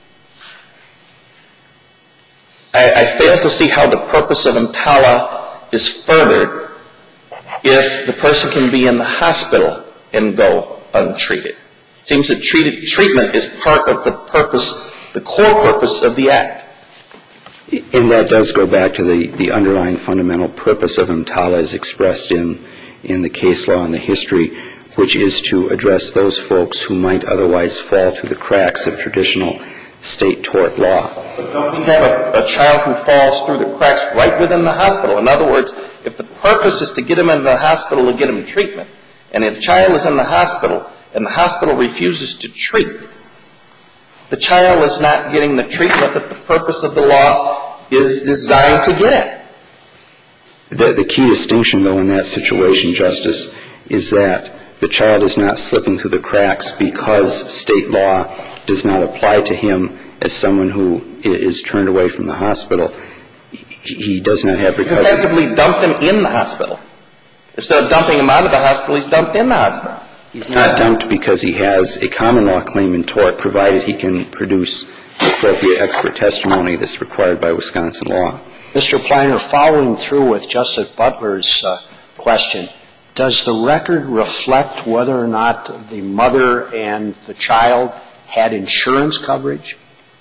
Speaker 1: I fail to see how the purpose of EMTALA is furthered if the person can be in the hospital and go untreated. It seems that treatment is part of the purpose, the core purpose of the Act.
Speaker 9: And that does go back to the underlying fundamental purpose of EMTALA as expressed in the case law and the history, which is to address those folks who might otherwise fall through the cracks of traditional state tort law.
Speaker 1: But don't we have a child who falls through the cracks right within the hospital? In other words, if the purpose is to get him into the hospital to get him treatment, and if a child is in the hospital and the hospital refuses to treat, the child is not getting the treatment that the purpose of the law is designed to get.
Speaker 9: The key distinction, though, in that situation, Justice, is that the child is not slipping through the cracks because state law does not apply to him as someone who is turned away from the hospital. He does not have recovery.
Speaker 1: You effectively dumped him in the hospital. Instead of dumping him out of the hospital, he's dumped in the hospital.
Speaker 9: He's not dumped because he has a common law claim in tort, provided he can produce appropriate expert testimony that's required by Wisconsin law.
Speaker 5: Mr. Pleiner, following through with Justice Butler's question, does the record reflect whether or not the mother and the child had insurance coverage?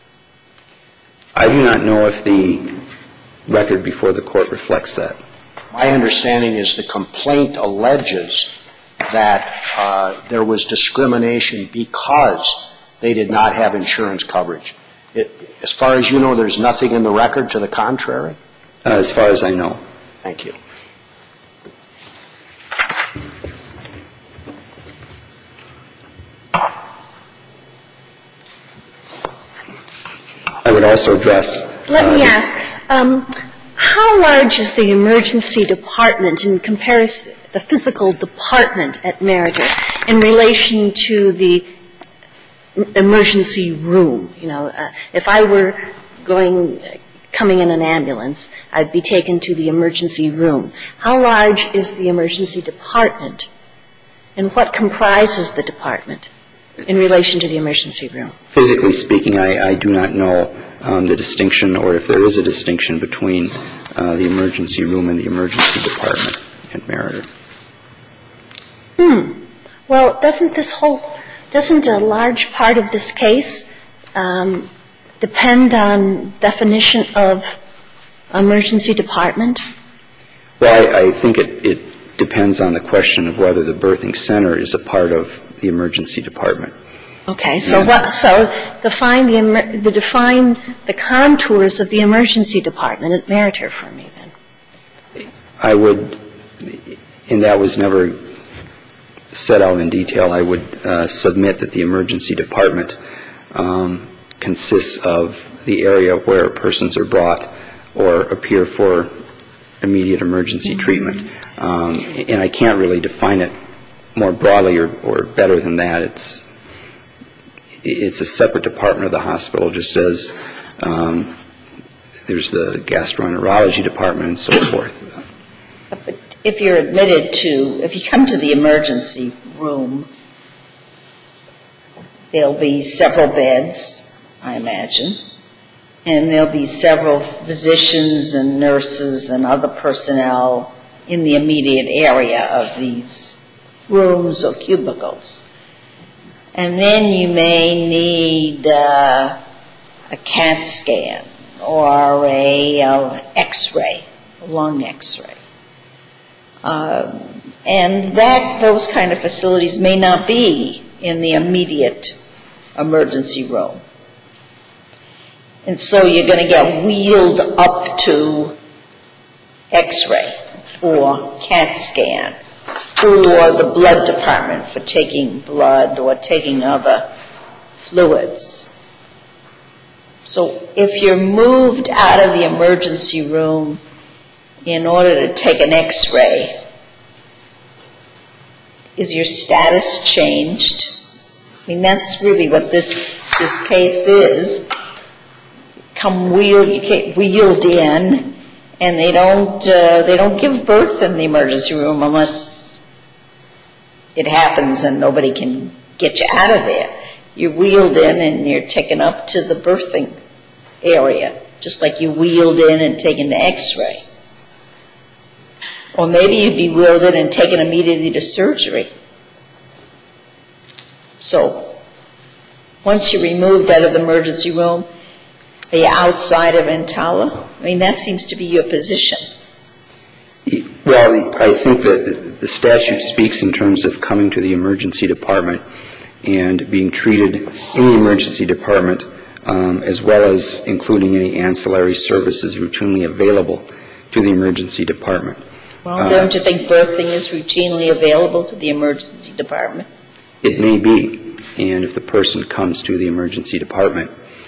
Speaker 9: I do not know if the record before the court reflects that.
Speaker 5: My understanding is the complaint alleges that there was discrimination because they did not have insurance coverage. As far as you know, there's nothing in the record to the contrary?
Speaker 9: As far as I know.
Speaker 5: Thank you.
Speaker 9: I would also address...
Speaker 10: Let me ask, how large is the emergency department in comparison, the physical department at Meriter, in relation to the emergency room? You know, if I were coming in an ambulance, I'd be taken to the emergency room. How large is the emergency department, and what comprises the department in relation to the emergency room?
Speaker 9: Physically speaking, I do not know the distinction, or if there is a distinction between the emergency room and the emergency department at Meriter.
Speaker 10: Well, doesn't a large part of this case depend on definition of emergency department?
Speaker 9: Well, I think it depends on the question of whether the birthing center is a part of the emergency department.
Speaker 10: Okay, so define the contours of the emergency department at Meritor for me then.
Speaker 9: I would, and that was never set out in detail, I would submit that the emergency department consists of the area where persons are brought or appear for immediate emergency treatment. And I can't really define it more broadly or better than that. It's a separate department of the hospital, just as there's the gastroenterology department and so forth.
Speaker 6: But if you're if you come to the emergency room, there'll be several beds, I imagine, and there'll be several physicians and nurses and other personnel in the immediate area of these rooms or cubicles. And then you may need a CAT scan or a X-ray, a lung X-ray. And those kind of facilities may not be in the immediate emergency room. And so you're going to get wheeled up to X-ray or CAT scan or the blood department for taking blood or taking other fluids. So if you're moved out of the emergency room in order to take an X-ray, is your status changed? I mean, that's really what this case is. You get wheeled in, and they don't give birth in the emergency room unless it happens and nobody can get you out of there. You're wheeled in and you're taken up to the birthing area, just like you wheeled in and taken to X-ray. Or maybe you'd be wheeled in and taken immediately to surgery. So once you're removed out of the emergency room, are you outside of EMTALA? I mean, that seems to be your position.
Speaker 9: Well, I think that the statute speaks in terms of coming to the emergency department and being treated in the emergency department, as well as including any ancillary services routinely available to the emergency department.
Speaker 6: Well, don't you think birthing is routinely available to the emergency department?
Speaker 9: It may be. And if the person comes to the emergency department,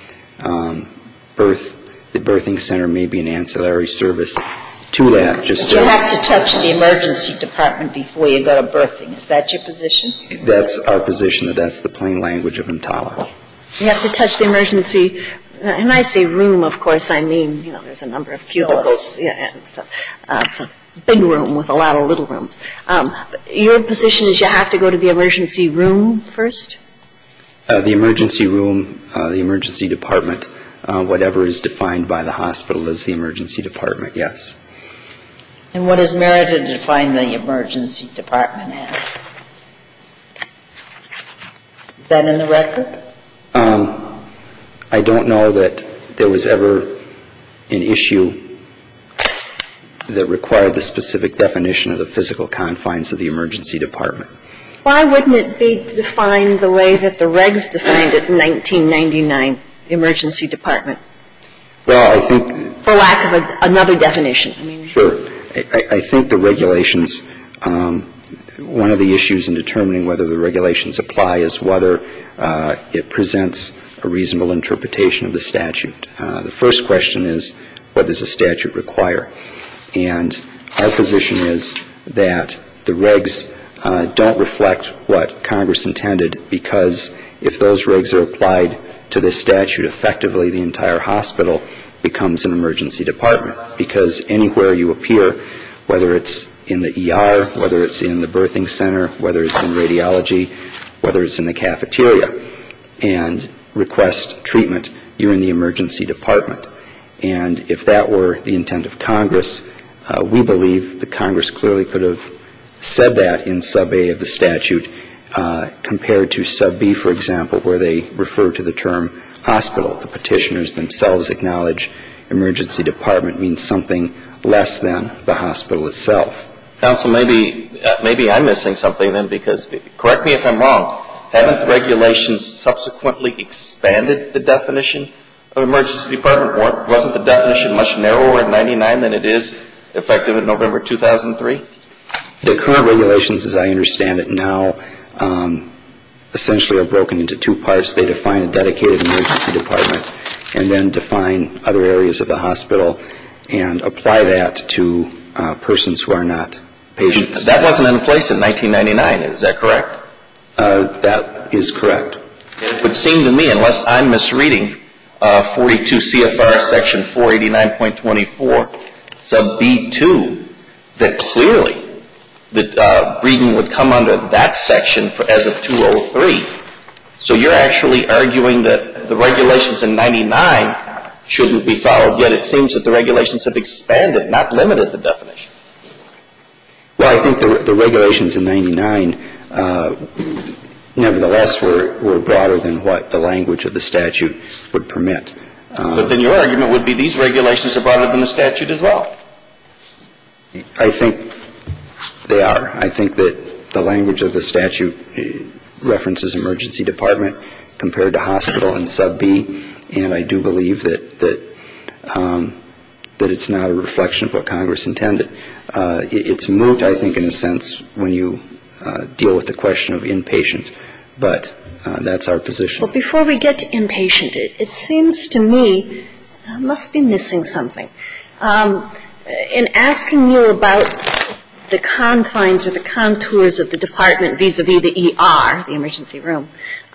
Speaker 9: the birthing center may be an ancillary service to that.
Speaker 6: But you have to touch the emergency department before you go to birthing. Is that your position?
Speaker 9: That's our position, that's the plain language of EMTALA.
Speaker 10: You have to touch the emergency, and I say room, of course, I mean, there's a number of cubicles and stuff. It's a big room with a lot of little rooms. Your position is you have to go to the emergency room first?
Speaker 9: The emergency room, the emergency department, whatever is defined by the hospital as the emergency department, yes.
Speaker 6: And what is Meritor to define the emergency department as? Is that in the record?
Speaker 9: I don't know that there was ever an issue that required the specific definition of the physical confines of the emergency department.
Speaker 10: Why wouldn't it be defined the way that the regs defined it in 1999, emergency department?
Speaker 9: Well, I think...
Speaker 10: For lack of another definition.
Speaker 9: Sure. I think the regulations, one of the issues in determining whether the regulations apply is whether it presents a reasonable interpretation of the statute. The first question is, what does the statute require? And our position is that the regs don't reflect what Congress intended, because if those regs are applied to this statute, effectively the entire hospital becomes an emergency department, because anywhere you appear, whether it's in the ER, whether it's in the birthing center, whether it's in radiology, whether it's in the cafeteria, and request treatment, you're in the emergency department. And if that were the intent of Congress, we believe that Congress clearly could have said that in sub A of the statute compared to sub B, for example, where they refer to the term hospital. The petitioners themselves acknowledge emergency department means something less than the hospital itself.
Speaker 1: Counsel, maybe I'm missing something then, because, correct me if I'm wrong, haven't the regulations subsequently expanded the definition of emergency department? Wasn't the definition much narrower in 99 than it is effective in November 2003?
Speaker 9: The current regulations, as I understand it now, essentially are broken into two parts. They define a dedicated emergency department and then define other areas of the hospital and apply that to persons who are not patients.
Speaker 1: That wasn't in place in 1999, is that correct?
Speaker 9: That is correct.
Speaker 1: It would seem to me, unless I'm misreading 42 CFR section 489.24 sub B2, that clearly that breeding would come under that section as of 203. So you're actually arguing that the regulations in 99 shouldn't be followed, yet it seems that the regulations have expanded, not limited the definition.
Speaker 9: Well, I think the regulations in 99 nevertheless were broader than what the language of the statute would permit.
Speaker 1: But then your argument would be these regulations are broader than the statute as well.
Speaker 9: I think they are. I think that the language of the statute references emergency department compared to hospital and sub B, and I do believe that it's not a reflection of what Congress intended. It's moot, I think, in a sense, when you deal with the question of inpatient, but that's our position.
Speaker 10: Well, before we get to inpatient, it seems to me I must be missing something. In asking you about the confines or the contours of the department vis-a-vis the ER, the emergency room,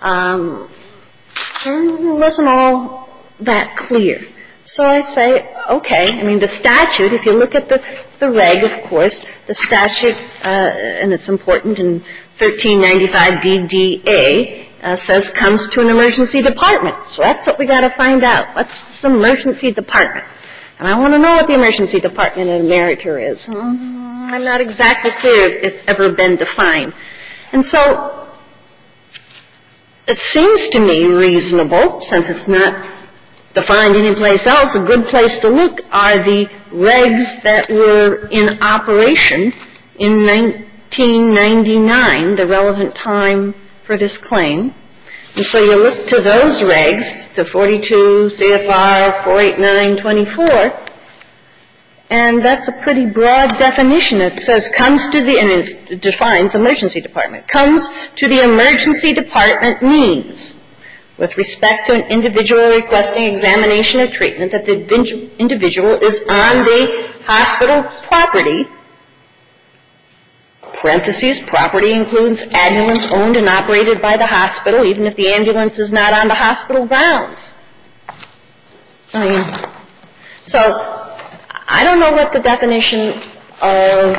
Speaker 10: it wasn't all that clear. So I say, okay, I mean, the statute, if you look at the reg, of course, the statute, and it's important in 1395 DDA, says comes to an emergency department. So that's what we got to find out. What's this emergency department? And I want to know what the emergency department in America is. I'm not exactly clear if it's ever been defined. And so it seems to me reasonable, since it's not defined anyplace else, a good place to look are the regs that were in operation in 1999, the relevant time for this claim. And so you look to those regs, the 42 CFR 48924, and that's a pretty broad definition. It says comes to the, and it defines emergency department, comes to the emergency department means, with respect to an individual requesting examination or treatment, that the individual is on the hospital property, parentheses, property includes ambulance owned and operated by the hospital, even if the ambulance is not on the hospital grounds. I mean, so I don't know what the definition of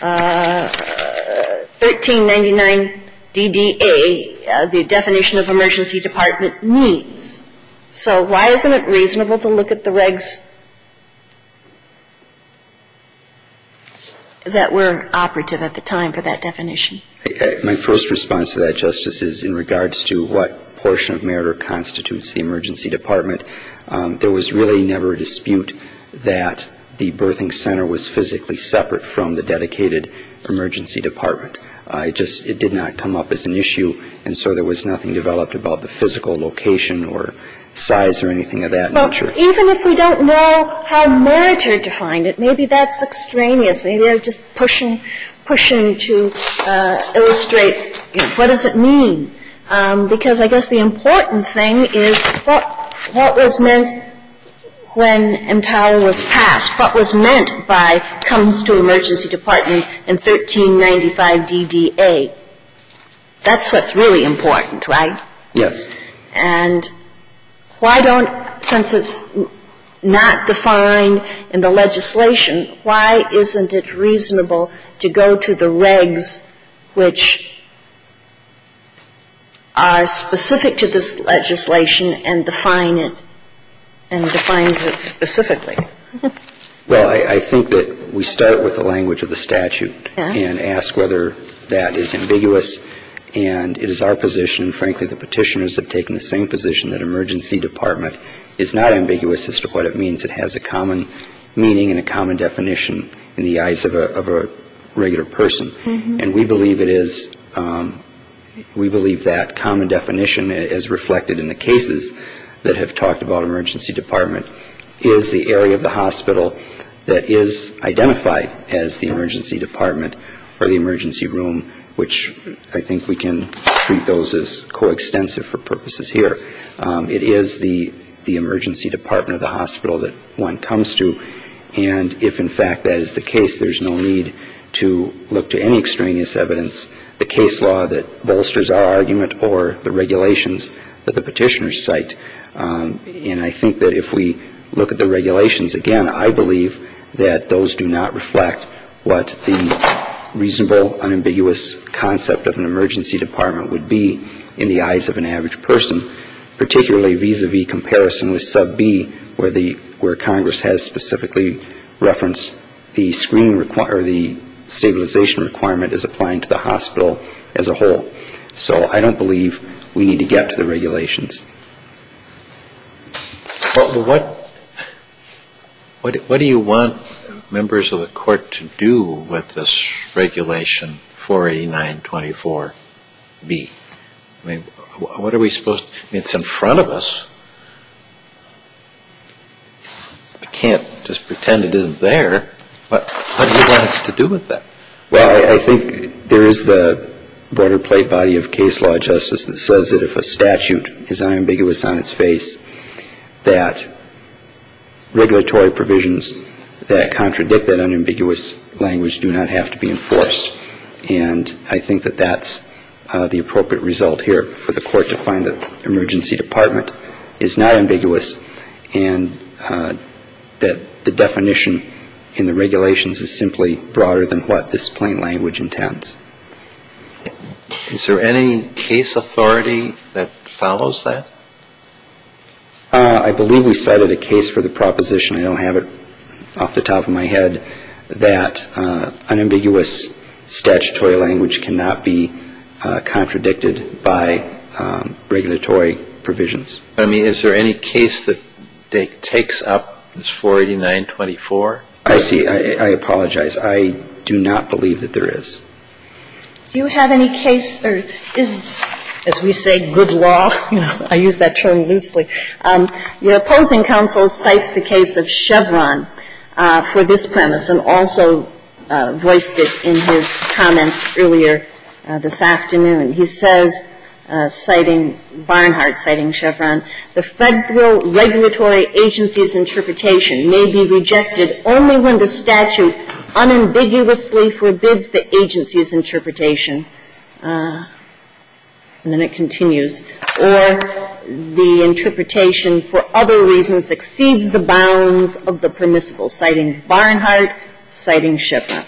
Speaker 10: 1399 DDA, the definition of emergency department, means. So why isn't it reasonable to look at the regs that were operative at the time for that definition?
Speaker 9: My first response to that, Justice, is in regards to what portion of Meriter constitutes the emergency department. There was really never a dispute that the birthing center was physically separate from the dedicated emergency department. It did not come up as an issue, and so there was nothing developed about the physical location or size or anything of that nature.
Speaker 10: Well, even if we don't know how Meriter defined it, maybe that's extraneous. Maybe they're just pushing to illustrate, what does it mean? Because I guess the important thing is what was meant when EMTALA was passed, what was meant by comes to emergency department in 1395 DDA. That's what's really important, right?
Speaker 9: Yes.
Speaker 10: And why don't, since it's not defined in the legislation, why isn't it reasonable to go to the regs which are specific to this legislation and define it, and defines it specifically?
Speaker 9: Well, I think that we start with the language of the statute and ask whether that is ambiguous And it is our position, and frankly the petitioners have taken the same position, that emergency department is not ambiguous as to what it means. It has a common meaning and a common definition in the eyes of a regular person. And we believe it is, we believe that common definition, as reflected in the cases that have talked about emergency department, is the area of the hospital that is identified as the emergency department or the emergency room, which I think we can treat those as coextensive for purposes here. It is the emergency department of the hospital that one comes to, and if in fact that is the case, there's no need to look to any extraneous evidence, the case law that bolsters our argument or the regulations that the petitioners cite. And I think that if we look at the regulations, again, I believe that those do not reflect what the reasonable, unambiguous concept of an emergency department would be in the eyes of an average person, particularly vis-a-vis comparison with sub B, where Congress has specifically referenced the screening or the stabilization requirement as applying to the hospital as a whole. So I don't believe we need to get to the regulations.
Speaker 8: What do you want members of the court to do with this regulation 48924B? I mean, what are we supposed to, I mean, it's in front of us. We can't just pretend it isn't there. What do you want us to do with that?
Speaker 9: Well, I think there is the boilerplate body of case law, Justice, that says that if a statute is unambiguous on its face, that regulatory provisions that contradict that unambiguous language do not have to be enforced. And I think that that's the appropriate result here, for the court to find that emergency department is not ambiguous and that the definition in the regulations is simply broader than what this plain language intends.
Speaker 8: Is there any case authority that follows that?
Speaker 9: I believe we cited a case for the proposition, I don't have it off the top of my head, that unambiguous statutory language cannot be contradicted by regulatory provisions.
Speaker 8: I mean, is there any case that takes up this 48924?
Speaker 9: I see. I apologize. I do not believe that there is.
Speaker 10: Do you have any case, or is, as we say, good law? You know, I use that term loosely. Your opposing counsel cites the case of Chevron for this premise and also voiced it in his comments earlier this afternoon. He says, citing Barnhart, citing Chevron, the federal regulatory agency's interpretation may be rejected only when the statute unambiguously forbids the agency's interpretation. And then it continues, or the interpretation for other reasons exceeds the bounds of the permissible, citing Barnhart, citing Chevron.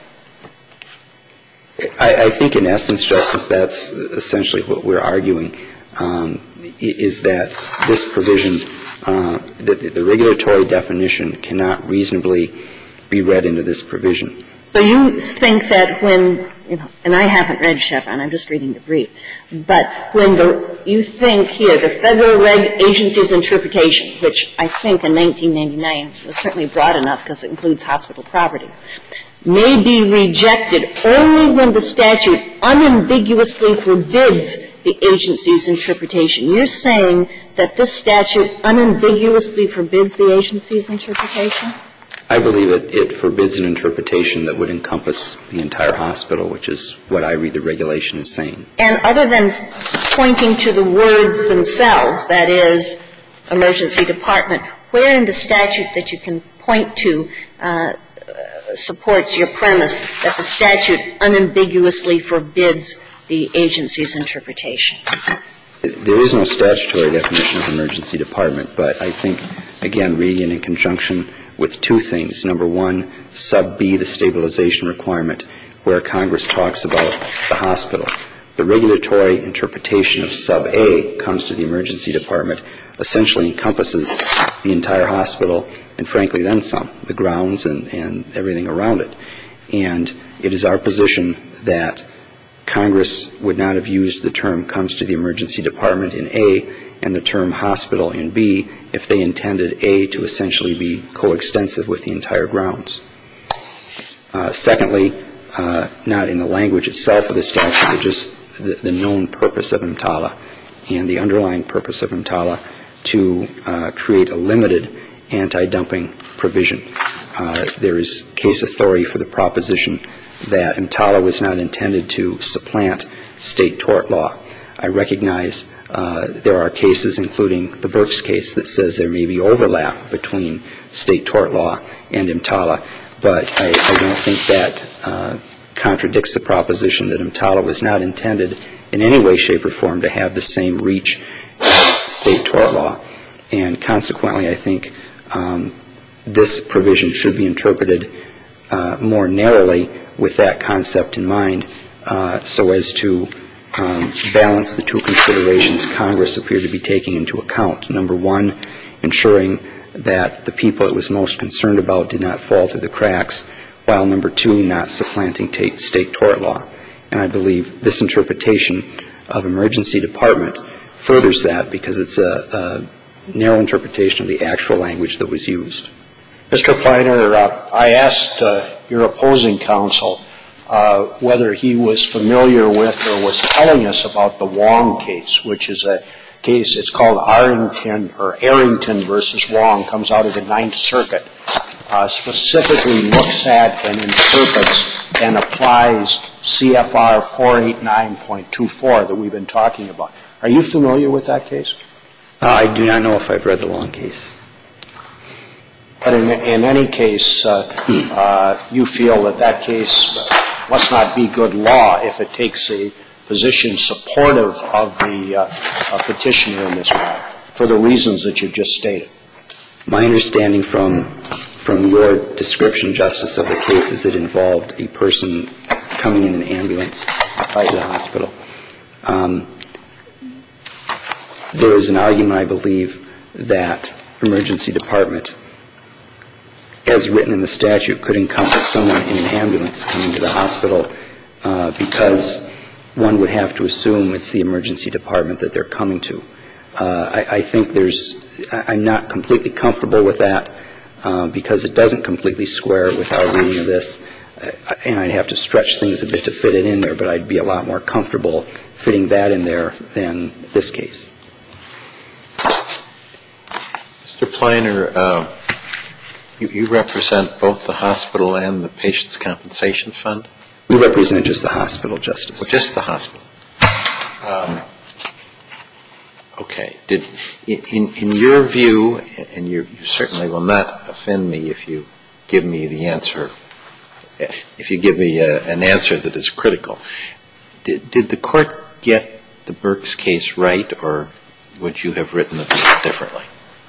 Speaker 9: I think in essence, Justice, that's essentially what we're arguing, is that this provision, that the regulatory definition cannot reasonably be read into this provision.
Speaker 10: So you think that when, you know, and I haven't read Chevron, I'm just reading the brief, but when you think here the federal reg agency's interpretation, which I think in 1999 was certainly broad enough because it includes hospital property, may be rejected only when the statute unambiguously forbids the agency's interpretation. You're saying that this statute unambiguously forbids the agency's interpretation?
Speaker 9: I believe it forbids an interpretation that would encompass the entire hospital, which is what I read the regulation as saying.
Speaker 10: And other than pointing to the words themselves, that is, emergency department, where in the statute that you can point to supports your premise that the statute unambiguously forbids the agency's interpretation?
Speaker 9: There is no statutory definition of emergency department, but I think, again, reading in conjunction with two things. Number one, sub B, the stabilization requirement, where Congress talks about the hospital. The regulatory interpretation of sub A comes to the emergency department, essentially encompasses the entire hospital and, frankly, then some, the grounds and everything around it. And it is our position that Congress would not have used the term comes to the emergency department in A and the term hospital in B if they intended A to essentially be coextensive with the entire grounds. Secondly, not in the language itself of the statute, but just the known purpose of EMTALA and the underlying purpose of EMTALA to create a limited anti-dumping provision. There is case authority for the proposition that EMTALA was not intended to supplant state tort law. I recognize there are cases, including the Burks case, that says there may be overlap between state tort law and EMTALA, but I don't think that contradicts the proposition that EMTALA was not intended in any way, shape, or form to have the same reach as state tort law. And consequently, I think this provision should be interpreted more narrowly with that concept in mind so as to balance the two considerations Congress appeared to be taking into account. Number one, ensuring that the people it was most concerned about did not fall through the cracks, while number two, not supplanting state tort law. And I believe this interpretation of emergency department furthers that because it's a narrow interpretation of the actual language that was used.
Speaker 5: Mr. Pleiner, I asked your opposing counsel whether he was familiar with or was telling us about the Wong case, which is a case, it's called Arrington versus Wong, comes out of the Ninth Circuit, specifically looks at and interprets and applies CFR 489.24 that we've been talking about. Are you familiar with that case?
Speaker 9: I do not know if I've read the Wong case.
Speaker 5: But in any case, you feel that that case must not be good law if it takes a position supportive of the petitioner in this matter, for the reasons that you just stated.
Speaker 9: My understanding from your description, Justice, of the case is it involved a person coming in an ambulance to the hospital. There is an argument, I believe, that emergency department, as written in the statute, could encompass someone in an ambulance coming to the hospital because one would have to assume it's the emergency department that they're coming to. I think I'm not completely comfortable with that because it doesn't completely square with our reading of this, and I'd have to stretch things a bit to fit it in there, but I'd be a lot more comfortable fitting that in there than this case.
Speaker 8: Mr. Pleiner, you represent both the hospital and the Patients' Compensation Fund?
Speaker 9: We represent just the hospital, Justice.
Speaker 8: Well, just the hospital. Okay. In your view, and you certainly will not offend me if you give me the answer, if you give me an answer that is critical, did the Court get the Burks case right, or would you have written it differently?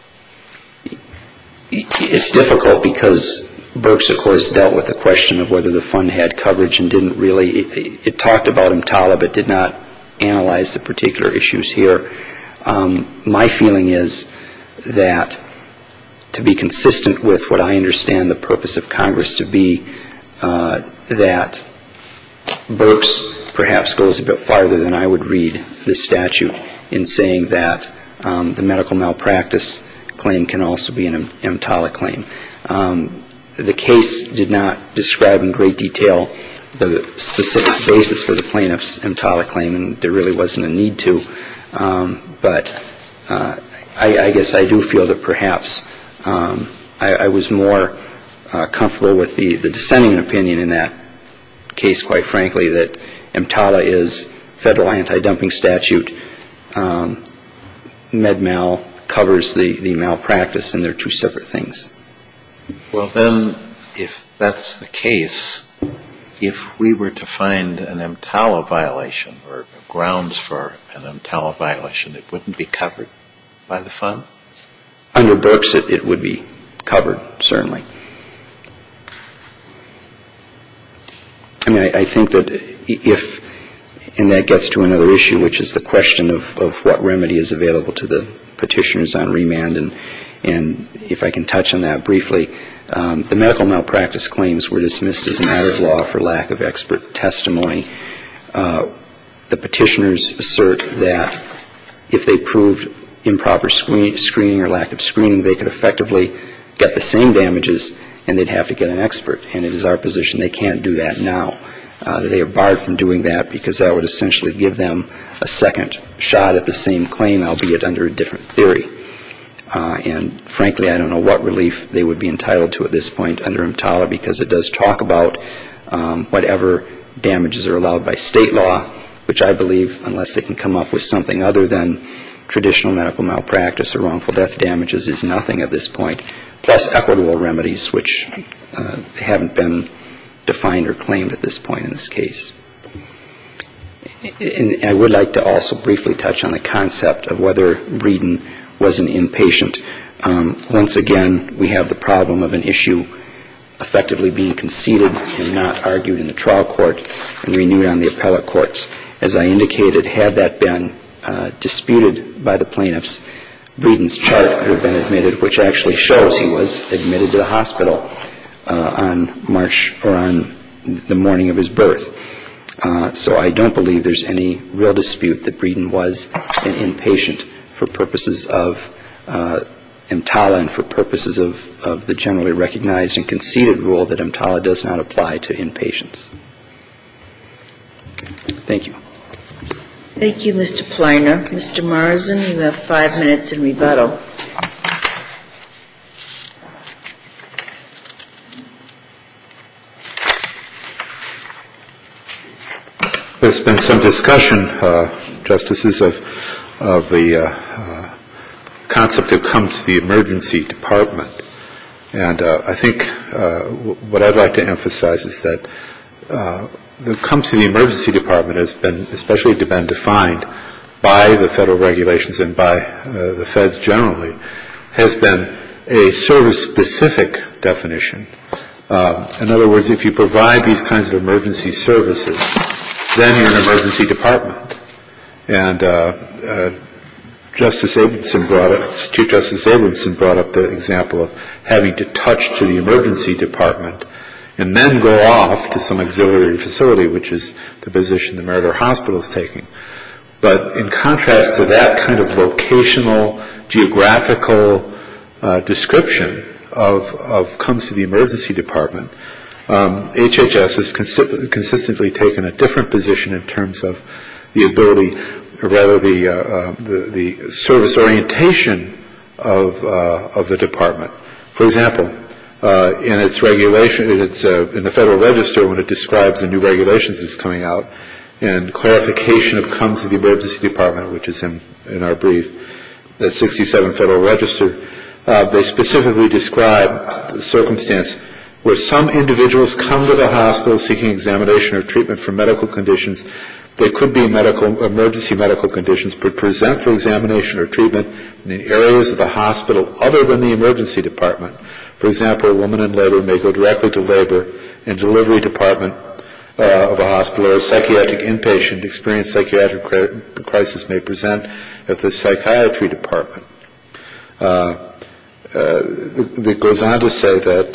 Speaker 9: It's difficult because Burks, of course, dealt with the question of whether the fund had coverage and didn't really, it talked about EMTALA but did not analyze the particular issues here. My feeling is that to be consistent with what I understand the purpose of Congress to be, that Burks perhaps goes a bit farther than I would read this statute in saying that the medical malpractice claim can also be an EMTALA claim. The case did not describe in great detail the specific basis for the plaintiff's EMTALA claim, and there really wasn't a need to. But I guess I do feel that perhaps I was more comfortable with the dissenting opinion in that case, quite frankly, that EMTALA is federal anti-dumping statute. Med-mal covers the malpractice, and they're two separate things.
Speaker 8: Well, then, if that's the case, if we were to find an EMTALA violation or grounds for an EMTALA violation, it wouldn't be covered by the fund?
Speaker 9: Under Burks, it would be covered, certainly. I mean, I think that if, and that gets to another issue, which is the question of what remedy is available to the petitioners on remand, and if I can touch on that briefly, the medical malpractice claims were dismissed as a matter of law for lack of expert testimony. The petitioners assert that if they proved improper screening or lack of screening, they could effectively get the same damages and they'd have to get an expert. And it is our position they can't do that now. They are barred from doing that because that would essentially give them a second shot at the same claim, albeit under a different theory. And frankly, I don't know what relief they would be entitled to at this point under EMTALA, because it does talk about whatever damages are allowed by state law, which I believe, unless they can come up with something other than traditional medical malpractice or wrongful death damages, is nothing at this point, plus equitable remedies, which haven't been defined or claimed at this point in this case. And I would like to also briefly touch on the concept of whether Breeden was an inpatient. Once again, we have the problem of an issue effectively being conceded and not argued in the trial court and renewed on the appellate courts. As I indicated, had that been disputed by the plaintiffs, Breeden's chart could have been admitted, which actually shows he was admitted to the hospital on the morning of his birth. So I don't believe there's any real dispute that Breeden was an inpatient for purposes of EMTALA and for purposes of the generally recognized and conceded rule that EMTALA does not apply to inpatients. Thank you.
Speaker 2: Thank you, Mr. Pliner. Mr. Marsden, you have 5 minutes in rebuttal.
Speaker 4: There's been some discussion, Justices, of the concept that comes to the emergency department. And I think what I'd like to emphasize is that the comes to the emergency department has been especially been defined by the federal regulations and by the feds generally, has been a service-specific definition. In other words, if you provide these kinds of emergency services, then you're an emergency department. And Chief Justice Abramson brought up the example of having to touch to the emergency department and then go off to some auxiliary facility, which is the position the Meriter Hospital is taking. But in contrast to that kind of locational, geographical description of comes to the emergency department, HHS has consistently taken a different position in terms of the ability, or rather the service orientation of the department. For example, in its regulation, in the Federal Register, when it describes the new regulations that's coming out, and clarification of comes to the emergency department, which is in our brief, that 67 Federal Register, they specifically describe the circumstance where some individuals come to the hospital seeking examination or treatment for medical conditions. They could be emergency medical conditions, but present for examination or treatment in the areas of the hospital other than the emergency department. For example, a woman in labor may go directly to labor and delivery department of a hospital, or a psychiatric inpatient experienced psychiatric crisis may present at the psychiatry department. It goes on to say that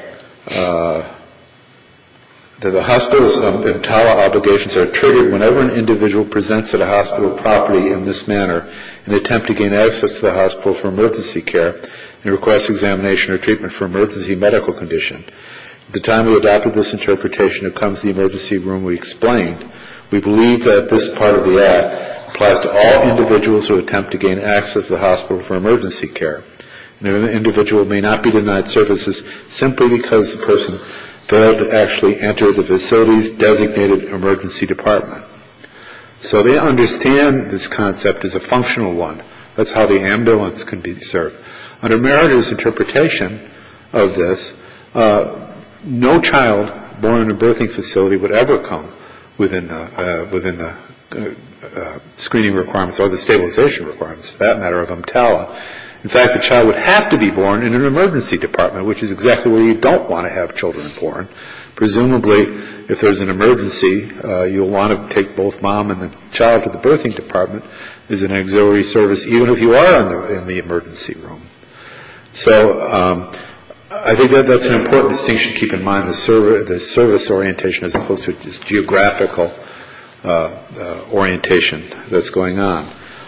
Speaker 4: the hospital's EMTALA obligations are triggered whenever an individual presents at a hospital property in this manner in an attempt to gain access to the hospital for emergency care and requests examination or treatment for emergency medical condition. At the time we adopted this interpretation of comes to the emergency room, we explained, we believe that this part of the Act applies to all individuals who attempt to gain access to the hospital for emergency care. And an individual may not be denied services simply because the person failed to actually enter the facility's designated emergency department. So they understand this concept as a functional one. That's how the ambulance can be served. Under Meriter's interpretation of this, no child born in a birthing facility would ever come within the screening requirements or the stabilization requirements, for that matter, of EMTALA. In fact, the child would have to be born in an emergency department, which is exactly where you don't want to have children born. Presumably, if there's an emergency, you'll want to take both mom and the child to the birthing department as an auxiliary service, even if you are in the emergency room. So I think that's an important distinction to keep in mind, the service orientation as opposed to just geographical orientation that's going on.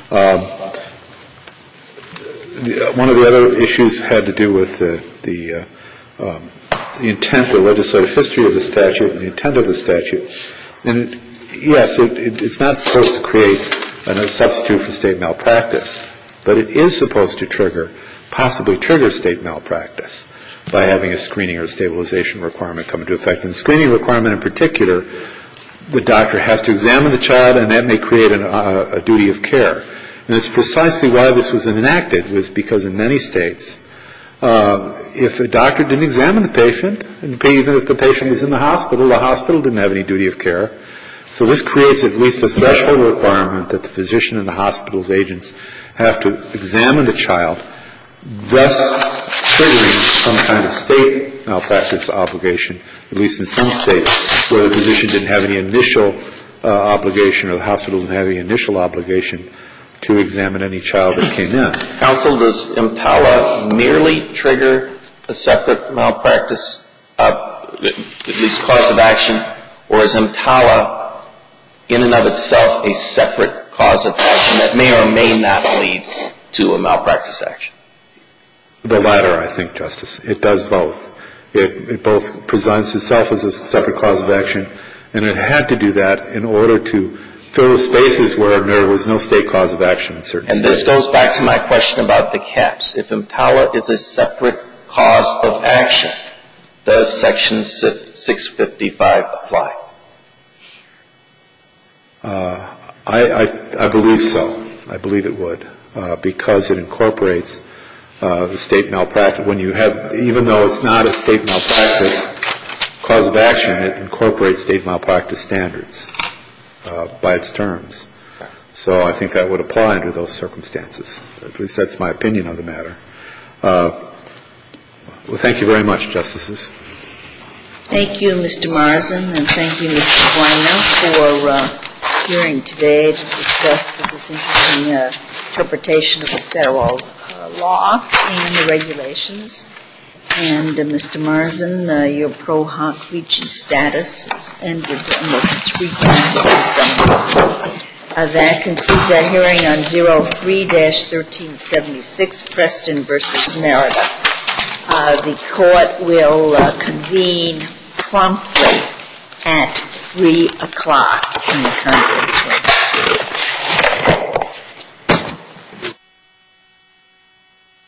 Speaker 4: One of the other issues had to do with the intent, the legislative history of the statute, and the intent of the statute. And yes, it's not supposed to create a substitute for state malpractice, but it is supposed to possibly trigger state malpractice by having a screening or stabilization requirement come into effect. And the screening requirement in particular, the doctor has to examine the child, and that may create a duty of care. And it's precisely why this was enacted, was because in many states, if a doctor didn't examine the patient, and even if the patient was in the hospital didn't have any duty of care. So this creates at least a threshold requirement that the physician and the hospital's agents have to examine the child, thus triggering some kind of state malpractice obligation, at least in some states, where the physician didn't have any initial obligation or the hospital didn't have any initial obligation to examine any child that came in.
Speaker 1: Counsel, does EMTALA merely trigger a separate malpractice, at least cause of action, or is EMTALA in and of itself a separate cause of action that may or may not lead to a malpractice action?
Speaker 4: The latter, I think, Justice. It does both. It both presents itself as a separate cause of action, and it had to do that in order to fill the spaces where there was no state cause of action in certain states.
Speaker 1: And this goes back to my question about the caps. If EMTALA is a separate cause of action, does Section 655 apply?
Speaker 4: I believe so. I believe it would, because it incorporates the state malpractice. When you have, even though it's not a state malpractice cause of action, it incorporates state malpractice standards by its terms. So I think that would apply under those circumstances. At least that's my opinion on the matter. Well, thank you very much, Justices.
Speaker 2: Thank you, Mr. Marsden, and thank you, Mr. Weiner, for hearing today to discuss this interesting interpretation of the federal law and the regulations. And Mr. Marsden, your pro hoc leach's status has ended unless it's regranted for some reason. That concludes our hearing on 03-1376, Preston versus Merida. The court will convene promptly at 3 o'clock in the conference room.